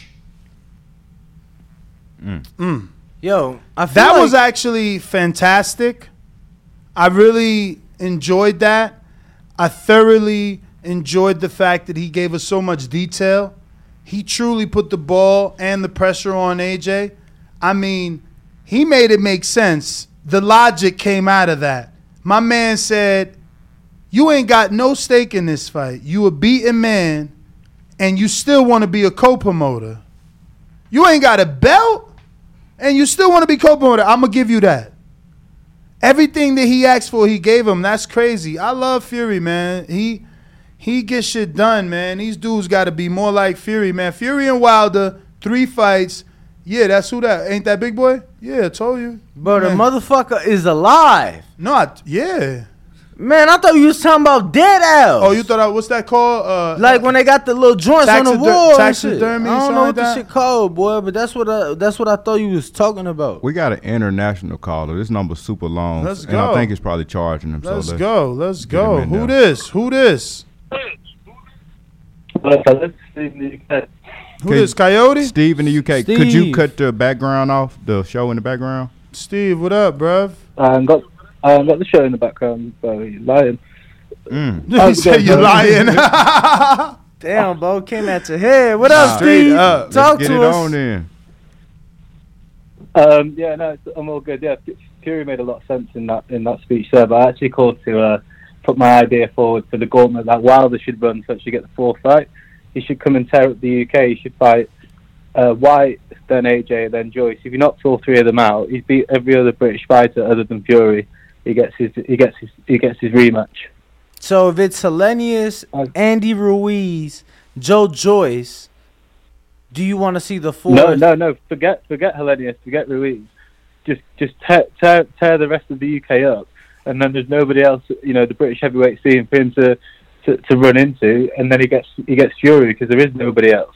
Mm. Yo, I feel that like- was actually fantastic. I really enjoyed that. I thoroughly enjoyed the fact that he gave us so much detail. He truly put the ball and the pressure on A J. I mean, he made it make sense. The logic came out of that. My man said, you ain't got no stake in this fight. You a beaten man, and you still want to be a co-promoter. You ain't got a belt, and you still want to be co-promoter. I'm going to give you that. Everything that he asked for, he gave him. That's crazy. I love Fury, man. He he gets shit done, man. These dudes got to be more like Fury, man. Fury and Wilder, three fights. Yeah, that's who that. Ain't that big boy? Yeah, I told you. But the Man. motherfucker is alive. No, I, yeah. Man, I thought you was talking about dead Al. Oh, you thought I, what's that called? Uh, Like when they got the little joints on the taxider- wall. and taxidermy, shit. I don't something know like what this that? shit called, boy, but that's what I, that's what I thought you was talking about. We got an international caller. This number's super long. Let's and go. I think it's probably charging him. Let's so let's go. Let's get go. him in Who there. this? Who this? Who this? Coyote? Steve in the U K. Could you Steve. cut the background off, the show in the background? Steve, what up, bruv? I haven't got, I haven't got the show in the background, so you're lying. Mm. He said you're lying. Damn, bro, came at your head. What Nah. up, Straight Steve? up. Talk Let's to get it us. on then. Um, yeah, no, it's, I'm all good. Yeah, Fury made a lot of sense in that in that speech there, but I actually called to uh, put my idea forward for the gauntlet that Wilder should run to actually get the fourth fight. He should come and tear up the U K. He should fight uh, White, then A J, then Joyce. If he knocks all three of them out, he's beat every other British fighter other than Fury. He gets his he gets his he gets his rematch. So if it's Hellenius, Andy Ruiz, Joe Joyce, do you want to see the fourth? No, no, no. Forget forget Hellenius, forget Ruiz. Just just tear, tear tear the rest of the U K up, and then there's nobody else. You know, the British heavyweight scene for him to, to, to run into, and then he gets he gets Fury because there is nobody else.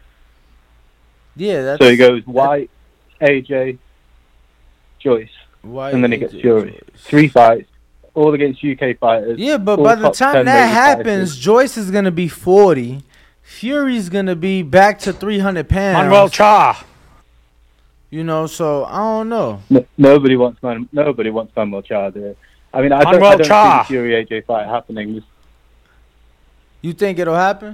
Yeah, that's So he goes White, A J, Joyce, White, and then he A gets J, Fury. Three fights, all against U K fighters. Yeah, but all by the top time ten that rated happens, fighters. Joyce is gonna be forty. Fury's gonna be back to three hundred pounds. Manuel Cha. You know, so I don't know. No, nobody wants Man, nobody wants Manuel Charr there. I mean, I don't, Manuel I don't see Charr. the Fury A J fight happening. You think it'll happen?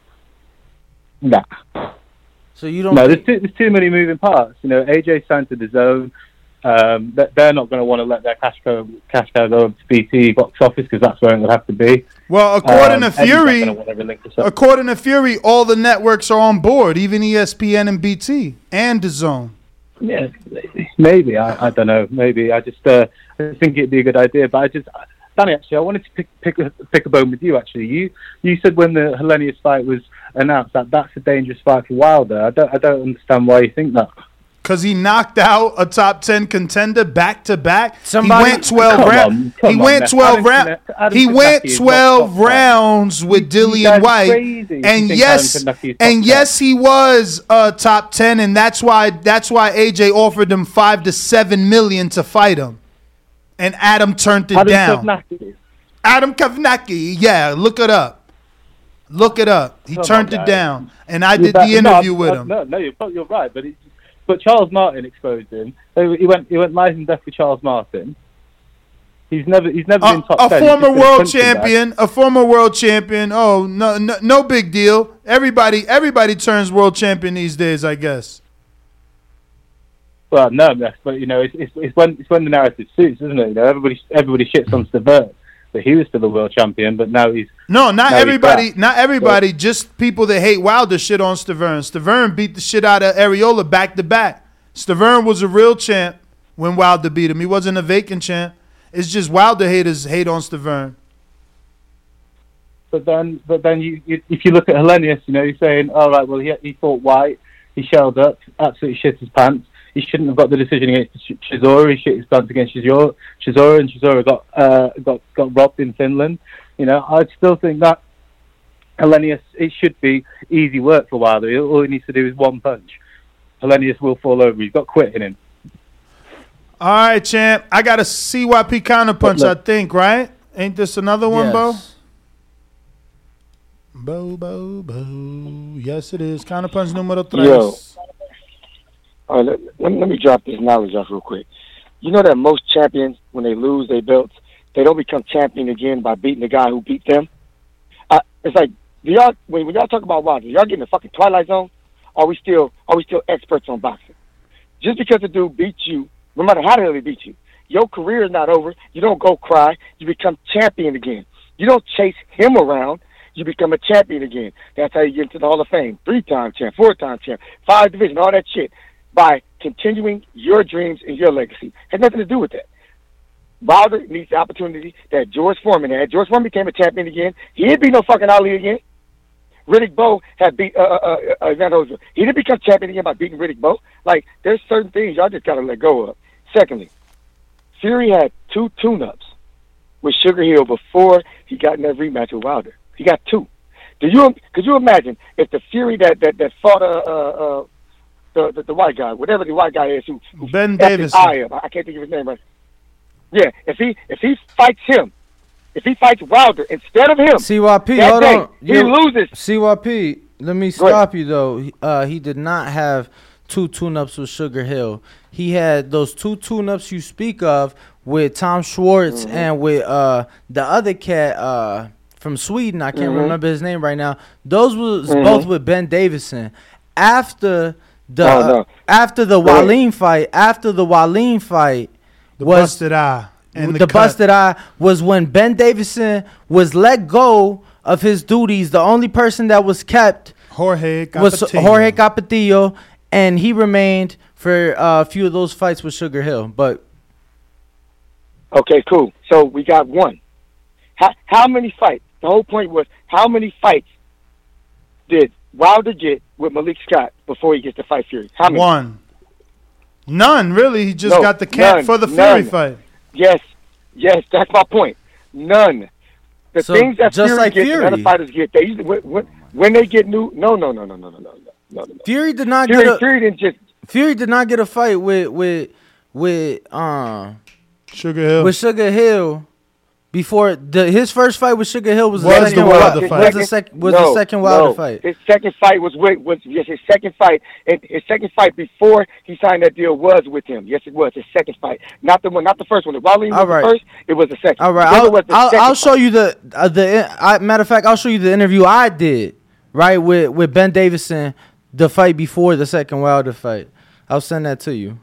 Nah. So you don't? No, think- there's too, there's too many moving parts. You know, A J signed to the zone. Um, they- they're not going to want to let their cash cow cash cow go up to B T box office because that's where it would have to be. Well, according Um, to Eddie's not Fury, gonna wanna relinquish that. according to Fury, all the networks are on board, even E S P N and B T and D A Z N. Yeah, maybe. I, I don't know. Maybe I just uh, I just think it'd be a good idea. But I just, Danny, actually, I wanted to pick pick a, pick a bone with you. Actually, you you said when the Hellenius fight was announced that that's a dangerous fight for Wilder. I don't I don't understand why you think that. Because he knocked out a top ten contender back to back. He Somebody- went twelve Come rounds. on, come He on went now. twelve Adam rounds. Kone- Adam He went Kownacki is not twelve top ten. rounds with You- you Dillian guys are White, crazy if you and think yes, Adam Kownacki is top and ten. yes, he was uh, top ten, and that's why that's why A J offered him five to seven million to fight him, and Adam turned it Adam down. Kownacki. Adam Kownacki, yeah, look it up. Look it up. He Come turned on, it guys. down, and I Yeah, did that- the no, interview I- with I- him. No, no, you're, you're right, but it's, but Charles Martin exposed him. So he went he went live and death with Charles Martin. He's never he's never been top A ten. He's former just been a world punching bag. champion, a former world champion. Oh, no, no, no big deal. Everybody, everybody turns world champion these days, I guess. Well, no, yes, but you know, it's, it's it's when it's when the narrative suits, isn't it? You know, everybody everybody shits on Stavert, but he was still a world champion, but now he's No, not now he's everybody. crap. Not everybody. Just people that hate Wilder shit on Stavern. Stavern beat the shit out of Areola back to back. Stavern was a real champ when Wilder beat him. He wasn't a vacant champ. It's just Wilder haters hate on Stavern. But then, but then you, you if you look at Hellenius, you know, you're saying, all right, well, he he fought White, he shelled up, absolutely shit his pants. He shouldn't have got the decision against Chisora. He shit his pants against Chisora, Chisora and Chisora got uh, got got robbed in Finland. You know, I still think that Hellenius, it should be easy work for Wilder. All he needs to do is one punch. Hellenius will fall over. He's got quit in him. All right, champ. I got a C Y P counterpunch, I think, right? Ain't this another one, Bo? Bo, bo, bo. Yes, it is. Counterpunch numero tres. Yo. All right, let, let, me, let me drop this knowledge off real quick. You know that most champions, when they lose their belts, they don't become champion again by beating the guy who beat them. Uh, it's like, do y'all when, when y'all talk about Wilder, y'all getting the fucking Twilight Zone? Are we still are we still experts on boxing? Just because the dude beats you, no matter how the hell he beats you, your career is not over. You don't go cry. You become champion again. You don't chase him around. You become a champion again. That's how you get into the Hall of Fame. Three-time champ, four-time champ, five division, all that shit. By continuing your dreams and your legacy. Has nothing to do with that. Wilder needs the opportunity that George Foreman had. George Foreman became a champion again. He didn't beat no fucking Ali again. Riddick Bowe had beat uh, uh, uh, Evander Holyfield. He didn't become champion again by beating Riddick Bowe. Like, there's certain things y'all just got to let go of. Secondly, Fury had two tune-ups with Sugar Hill before he got in that rematch with Wilder. He got two. Do you could you imagine if the Fury that that, that fought uh, uh, uh, the, the the white guy, whatever the white guy is, who, who Ben Davis, I, I can't think of his name right. Yeah, if he if he fights him, if he fights Wilder instead of him, C Y P, that hold day, on, he You- loses. C Y P, let me stop you though. He- Uh, he did not have two tune-ups with Sugar Hill. He had those two tune-ups you speak of with Tom Schwartz Mhm. and with uh the other cat uh from Sweden. I can't Mhm. remember his name right now. Those was Mhm. both with Ben Davison. After the Oh, no. after the Go ahead. Wallin fight, after the Wallin fight, The was busted eye and the the cut. busted eye was when Ben Davison was let go of his duties. The only person that was kept Jorge was Capetillo. Jorge Capetillo, and he remained for uh, a few of those fights with Sugar Hill. But Okay, cool. So we got one. How, how many fights? The whole point was how many fights did Wilder get with Malik Scott before he gets to fight Fury? How many? One. None, really. He just No, got the camp none, for the Fury none. fight. Yes, yes, that's my point. None. The So, things that just Fury like gets and other Fury. fighters get, they usually when, when, when they get new. No, no, no, no, no, no, no, no, no, no. Fury did not Fury, get a Fury didn't just. Fury did not get a fight with with with um Sugar Hill. with Sugar Hill before the his first fight with Sugar Hill was, Was the the second Wilder was fight. the sec- was no, the second Wilder no. fight. His second fight was with was yes, his second fight. And his second fight before he signed that deal was with him. Yes, it was his second fight, not the one, not the first one. If Wally was All right. the first, it was the second. All right, This I'll, was the I'll, second I'll show you the uh, the I, matter of fact, I'll show you the interview I did right with with Ben Davison, the fight before the second Wilder fight. I'll send that to you.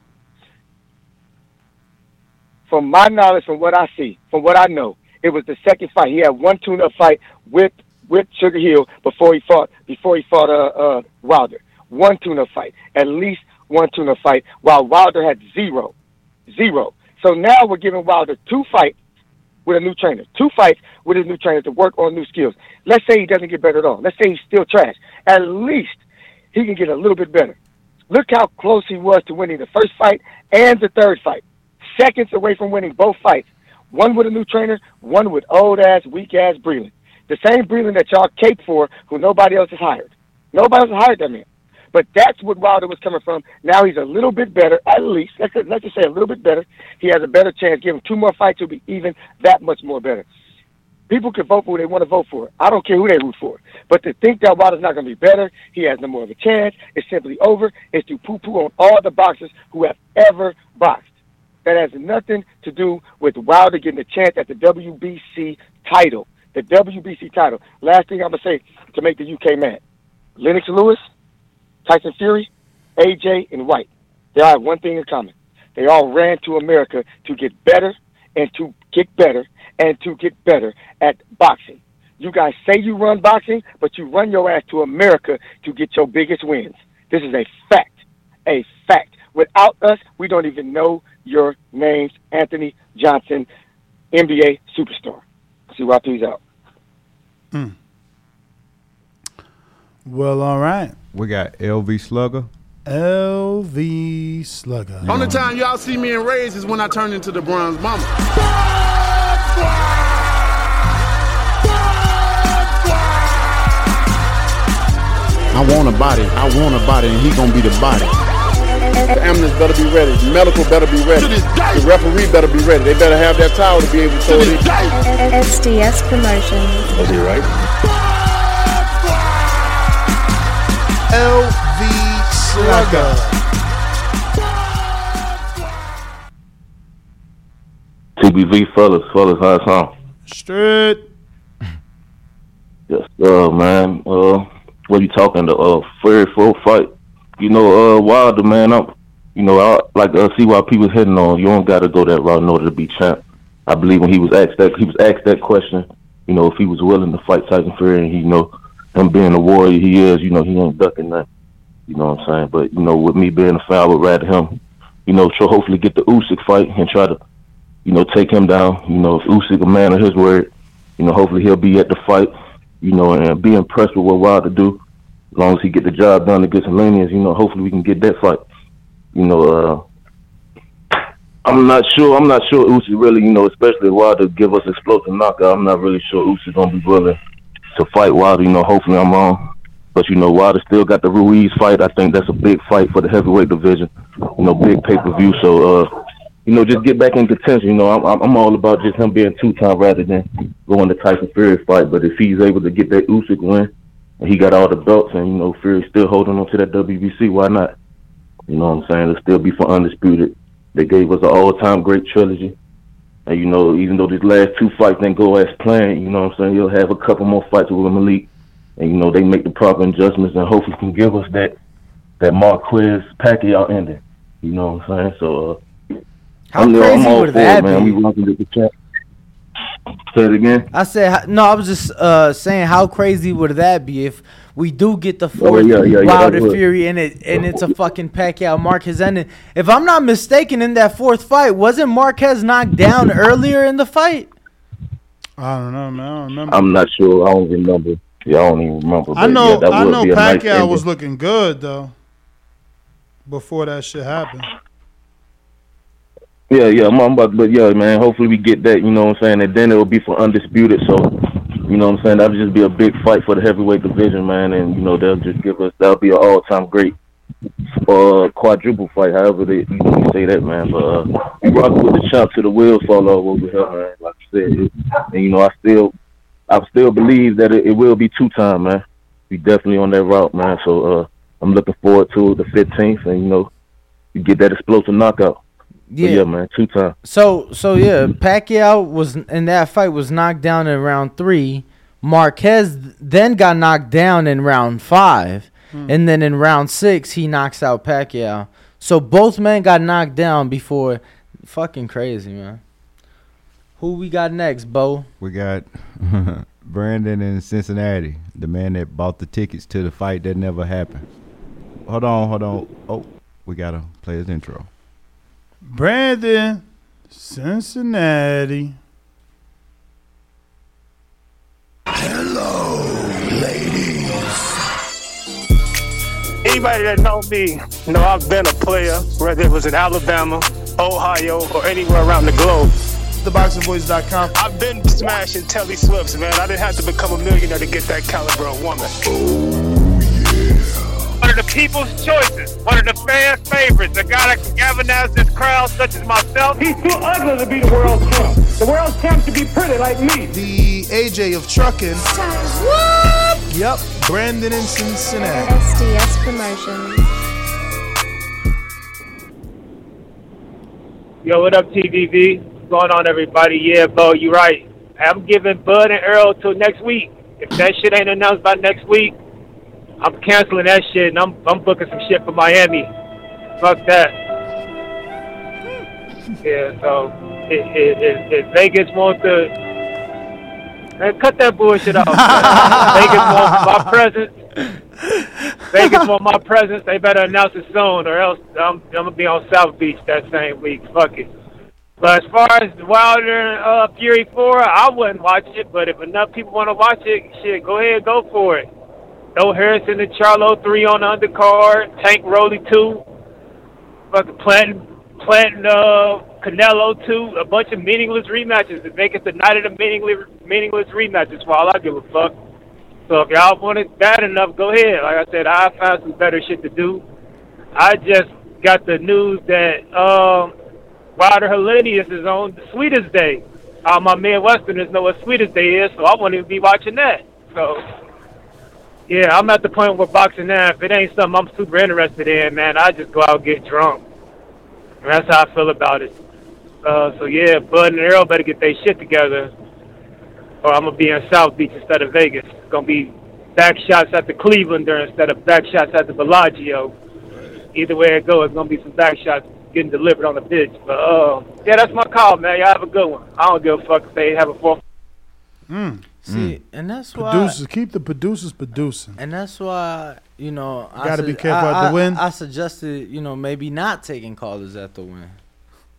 From my knowledge, from what I see, from what I know, it was the second fight. He had one tune-up fight with with Sugar Hill before he fought before he fought uh, uh, Wilder. One tune-up fight, at least one tune-up fight, while Wilder had zero, zero. So now we're giving Wilder two fights with a new trainer, two fights with his new trainer to work on new skills. Let's say he doesn't get better at all. Let's say he's still trash. At least he can get a little bit better. Look how close he was to winning the first fight and the third fight. Seconds away from winning both fights. One with a new trainer, one with old-ass, weak-ass Breland. The same Breland that y'all cape for, who nobody else has hired. Nobody else has hired that man. But that's what Wilder was coming from. Now he's a little bit better, at least. Let's, let's just say a little bit better. He has a better chance. Give him two more fights, he'll be even that much more better. People can vote for who they want to vote for. I don't care who they root for. But to think that Wilder's not going to be better, he has no more of a chance, it's simply over, is to poo-poo on all the boxers who have ever boxed. That has nothing to do with Wilder getting a chance at the W B C title. The W B C title. Last thing I'm going to say to make the U K mad. Lennox Lewis, Tyson Fury, A J, and White. They all have one thing in common. They all ran to America to get better and to get better and to get better at boxing. You guys say you run boxing, but you run your ass to America to get your biggest wins. This is a fact. A fact. Without us, we don't even know your names. Anthony Johnson, N B A superstar. See why he's out. Mm. Well, all right. We got L V Slugger. L V Slugger. Only time y'all see me in Rays is when I turn into the Bronze Mama. I want a body, I want a body, and he gonna be the body. The ambulance better be ready, the medical better be ready, the referee better be ready. They better have that towel to be able to throw it in. S D S Promotions. Was he right? L V Slugger. T B V fellas, fellas, how it sound? Straight. Yes, uh, man. Uh, what you talking? The uh, Fury full fight. You know, uh, Wilder, man. I'm, you know, I like uh, see why people hitting on. You don't got to go that route in order to be champ. I believe when he was asked that, he was asked that question. You know, if he was willing to fight Tyson Fury, and he, you know, him being the warrior he is, you know, he ain't ducking that. You know what I'm saying? But you know, with me being a fan, I would rather him, you know, try hopefully get the Usyk fight and try to you know, take him down. You know, if Usyk a man of his word, you know, hopefully he'll be at the fight, you know, and be impressed with what Wilder do. As long as he get the job done against Helenius, you know, hopefully we can get that fight. You know, uh, I'm not sure. I'm not sure Usyk really, you know, especially if Wilder give us explosive knockout. I'm not really sure Usyk gonna be willing to fight Wilder. You know, hopefully I'm wrong. But, you know, Wilder still got the Ruiz fight. I think that's a big fight for the heavyweight division. You know, big pay-per-view. So, uh, you know, just get back in contention. You know, I'm I'm all about just him being two-time rather than going to Tyson Fury fight. But if he's able to get that Usyk win, and he got all the belts, and, you know, Fury's still holding on to that W B C, why not? You know what I'm saying? It'll still be for Undisputed. They gave us an all-time great trilogy. And, you know, even though these last two fights didn't go as planned, you know what I'm saying, he'll have a couple more fights with Malik. And, you know, they make the proper adjustments and hopefully can give us that that Marquez Pacquiao ending. You know what I'm saying? So, uh, How I'm, crazy I'm all would for that it, man. be? We welcome to the chat. Say it again. I said no. I was just uh, saying, how crazy would that be if we do get the fourth Oh, yeah, yeah, yeah, Wilder that would. Fury and it and it's a fucking Pacquiao Marquez ending? If I'm not mistaken, in that fourth fight, wasn't Marquez knocked down earlier in the fight? I don't know, man. I don't remember. I'm not sure. I don't remember. Yeah, I don't even remember. I but know. yeah, that I would know. be a nice Pacquiao ending. was looking good though. Before that shit happened. Yeah, yeah, I'm, I'm about, but yeah, man. Hopefully we get that. You know what I'm saying, and then it will be for Undisputed. So, you know what I'm saying, that'll just be a big fight for the heavyweight division, man. And you know they'll just give us that'll be an all-time great uh, quadruple fight. However they you know, say that, man. But uh, we rock with the champ to the wheels fall off over here, man. Like I said, it, and you know I still, I still believe that it, it will be two time, man. We definitely on that route, man. So uh, I'm looking forward to the fifteenth, and you know, you get that explosive knockout. Yeah, but yeah, man, two time. So so yeah, Pacquiao was in that fight was knocked down in round three. Marquez then got knocked down in round five, Hmm. and then in round six he knocks out Pacquiao. So both men got knocked down before. Fucking crazy, man. Who we got next, Bo? We got Brandon in Cincinnati, the man that bought the tickets to the fight that never happened. Hold on, hold on. Oh, we gotta play his intro. Brandon, Cincinnati. Anybody that know me know I've been a player, whether it was in Alabama, Ohio, or anywhere around the globe. the boxing voice dot com. I've been smashing Telly Swifts, man. I didn't have to become a millionaire to get that caliber of woman. One of the people's choices, one of the fan favorites, a guy that can galvanize this crowd such as myself. He's too ugly to be the world champ. The world champ should be pretty like me. The A J of trucking. What? Yep, Brandon in Cincinnati. S D S Promotions. Yo, what up, T V V? What's going on, everybody? Yeah, Bo, you right. I'm giving Bud and Earl till next week. If that shit ain't announced by next week, I'm canceling that shit and I'm I'm booking some shit for Miami. Fuck that. Yeah, so if, if, if Vegas wants to, man, cut that bullshit off. Vegas wants my presence. Vegas want my presence. They better announce it soon, or else I'm, I'm gonna be on South Beach that same week. Fuck it. But as far as Wilder uh, Fury four, I wouldn't watch it. But if enough people want to watch it, shit, go ahead, go for it. No Harrison and Charlo three on the undercard. Tank Rolly two. Fucking planting, planting uh, Canelo two. A bunch of meaningless rematches to make it the night of the meaningless, meaningless rematches. For all I give a fuck. So if y'all want it bad enough, go ahead. Like I said, I found some better shit to do. I just got the news that um, Wilder Helenius is on the Sweetest Day. All my Midwesterners know what Sweetest Day is, so I won't even be watching that. So, yeah, I'm at the point where boxing now, if it ain't something I'm super interested in, man, I just go out and get drunk. And that's how I feel about it. Uh, so, yeah, Bud and Earl better get their shit together, or I'm going to be in South Beach instead of Vegas. It's going to be back shots at the Clevelander instead of back shots at the Bellagio. Either way it goes, it's going to be some back shots getting delivered on the pitch. But, uh, yeah, that's my call, man. Y'all have a good one. I don't give a fuck if they have a fourth. Mm. See, and that's why Producers, keep the producers producing. And that's why, you know, You gotta su- be careful I, at the I- win. I suggested, you know, maybe not taking callers at the win.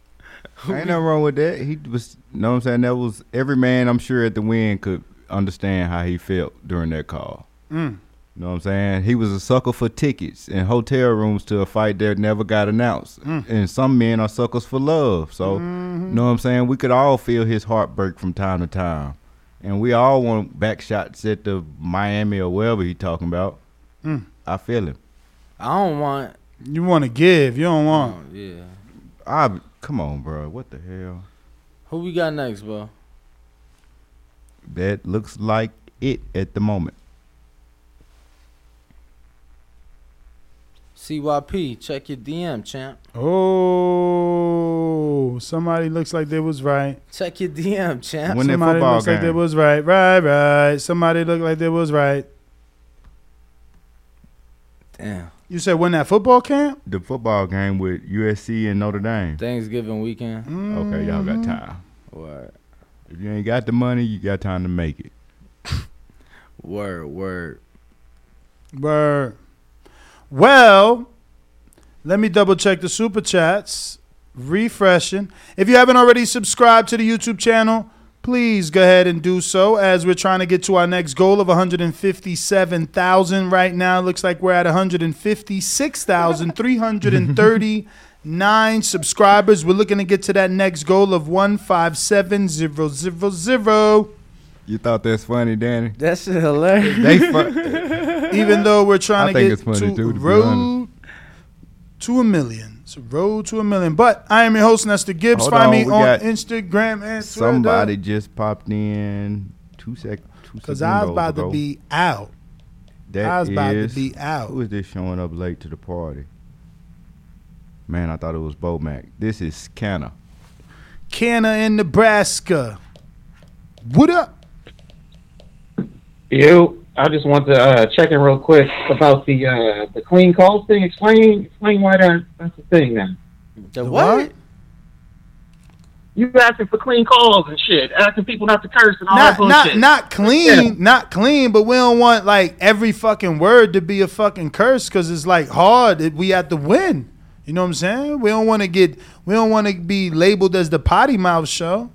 Ain't nothing wrong with that. He was, you know what I'm saying? That was every man, I'm sure, at the win could understand how he felt during that call. Mm. You know what I'm saying? He was a sucker for tickets and hotel rooms to a fight that never got announced. Mm. And some men are suckers for love. So, Mhm. you know what I'm saying? We could all feel his heartbreak from time to time. And we all want back shots at the Miami or wherever he talking about. Mm. I feel him. I don't want. You want to give. You don't want. Oh, yeah. I Come on, bro. What the hell? Who we got next, bro? That looks like it at the moment. C Y P, check your D M, champ. Oh, somebody looks like they was right. Check your D M, champ. When that Somebody football looks like they game. was right. Right, right. Somebody looked like they was right. Damn. You said when that football camp? The football game with U S C and Notre Dame. Thanksgiving weekend. Okay, y'all got time. Word. If you ain't got the money, you got time to make it. Word, word. Word. Well, let me double check the super chats. Refreshing. If you haven't already subscribed to the YouTube channel, please go ahead and do so as we're trying to get to our next goal of one hundred fifty-seven thousand. Right now, it looks like we're at one hundred fifty-six thousand three hundred thirty-nine subscribers. We're looking to get to that next goal of one five seven zero zero zero. You thought that's funny, Danny? That shit hilarious. They fu- Even though we're trying I to think get it's funny to too, to be road honest. to a million. It's a road to a million. But I am your host, Nestor Gibbs. Hold Find on, me we on got Instagram and Somebody Twitter. just popped in two sec two Because I was about ago. to be out. That I was about to is- be out. Who is this showing up late to the party? Man, I thought it was Bo Mac. This is Canna. Canna in Nebraska. What up? You, I just want to uh, check in real quick about the uh, the clean calls thing. Explain, explain why that, that's the thing then. The what? You asking for clean calls and shit, asking people not to curse and all Not, that not, bullshit. not clean, Yeah. not clean, but we don't want like every fucking word to be a fucking curse because it's like hard. That we have to win. You know what I'm saying? We don't want to get, we don't want to be labeled as the potty mouth show.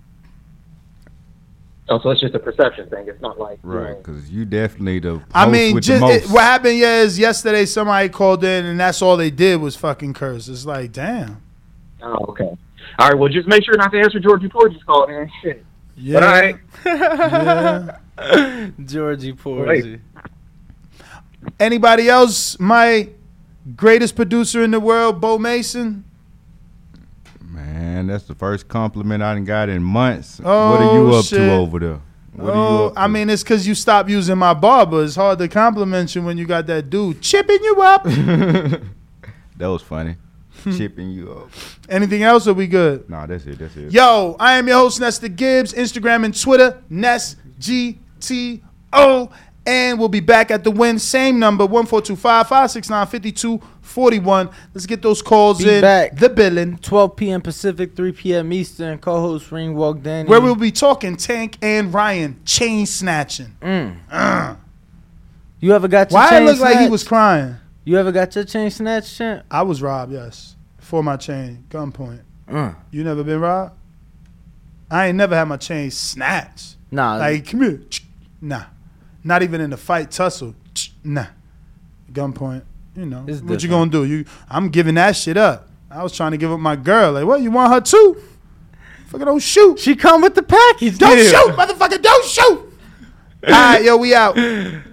Oh, so it's just a perception thing. It's not like you Right, know, because you definitely the I host mean, with just the it, most. what happened? Yeah, is yesterday somebody called in and that's all they did was fucking curse. It's like, damn. Oh, okay. All right. Well, just make sure not to answer Georgie Porgy's call, man. Shit. Yeah. But all right. Yeah. Georgie Porgy. Anybody else? My greatest producer in the world, Bo Mason. Man, that's the first compliment I done got in months. Oh, what are you up shit. to over there? What are you Oh, up I mean, it's because you stopped using my barber. It's hard to compliment you when you got that dude chipping you up. That was funny. Chipping you up. Anything else, or we good? Nah, that's it. That's it. Yo, I am your host, Nestor Gibbs. Instagram and Twitter, Ness G T O. And we'll be back at the win. Same number, one four two five, five six nine, five two four one. Let's get those calls Be in. back. The billing. twelve p.m. Pacific, three p.m. Eastern. Co-host Ringwalk Danny. Where we'll be talking Tank and Ryan chain snatching. Mm. Uh. You ever got your Why chain it look like he snatched? was crying? You ever got your chain snatched, champ? I was robbed, yes. For my chain, gunpoint. Uh. You never been robbed? I ain't never had my chain snatched. Nah. Like, come here. Nah. Not even in a fight tussle. Nah. Gunpoint. You know. It's what you different. gonna do? You I'm giving that shit up. I was trying to give up my girl. Like, what, you want her too? Fucking don't shoot. She come with the package. Don't deal. shoot, motherfucker, don't shoot. All right, yo, we out.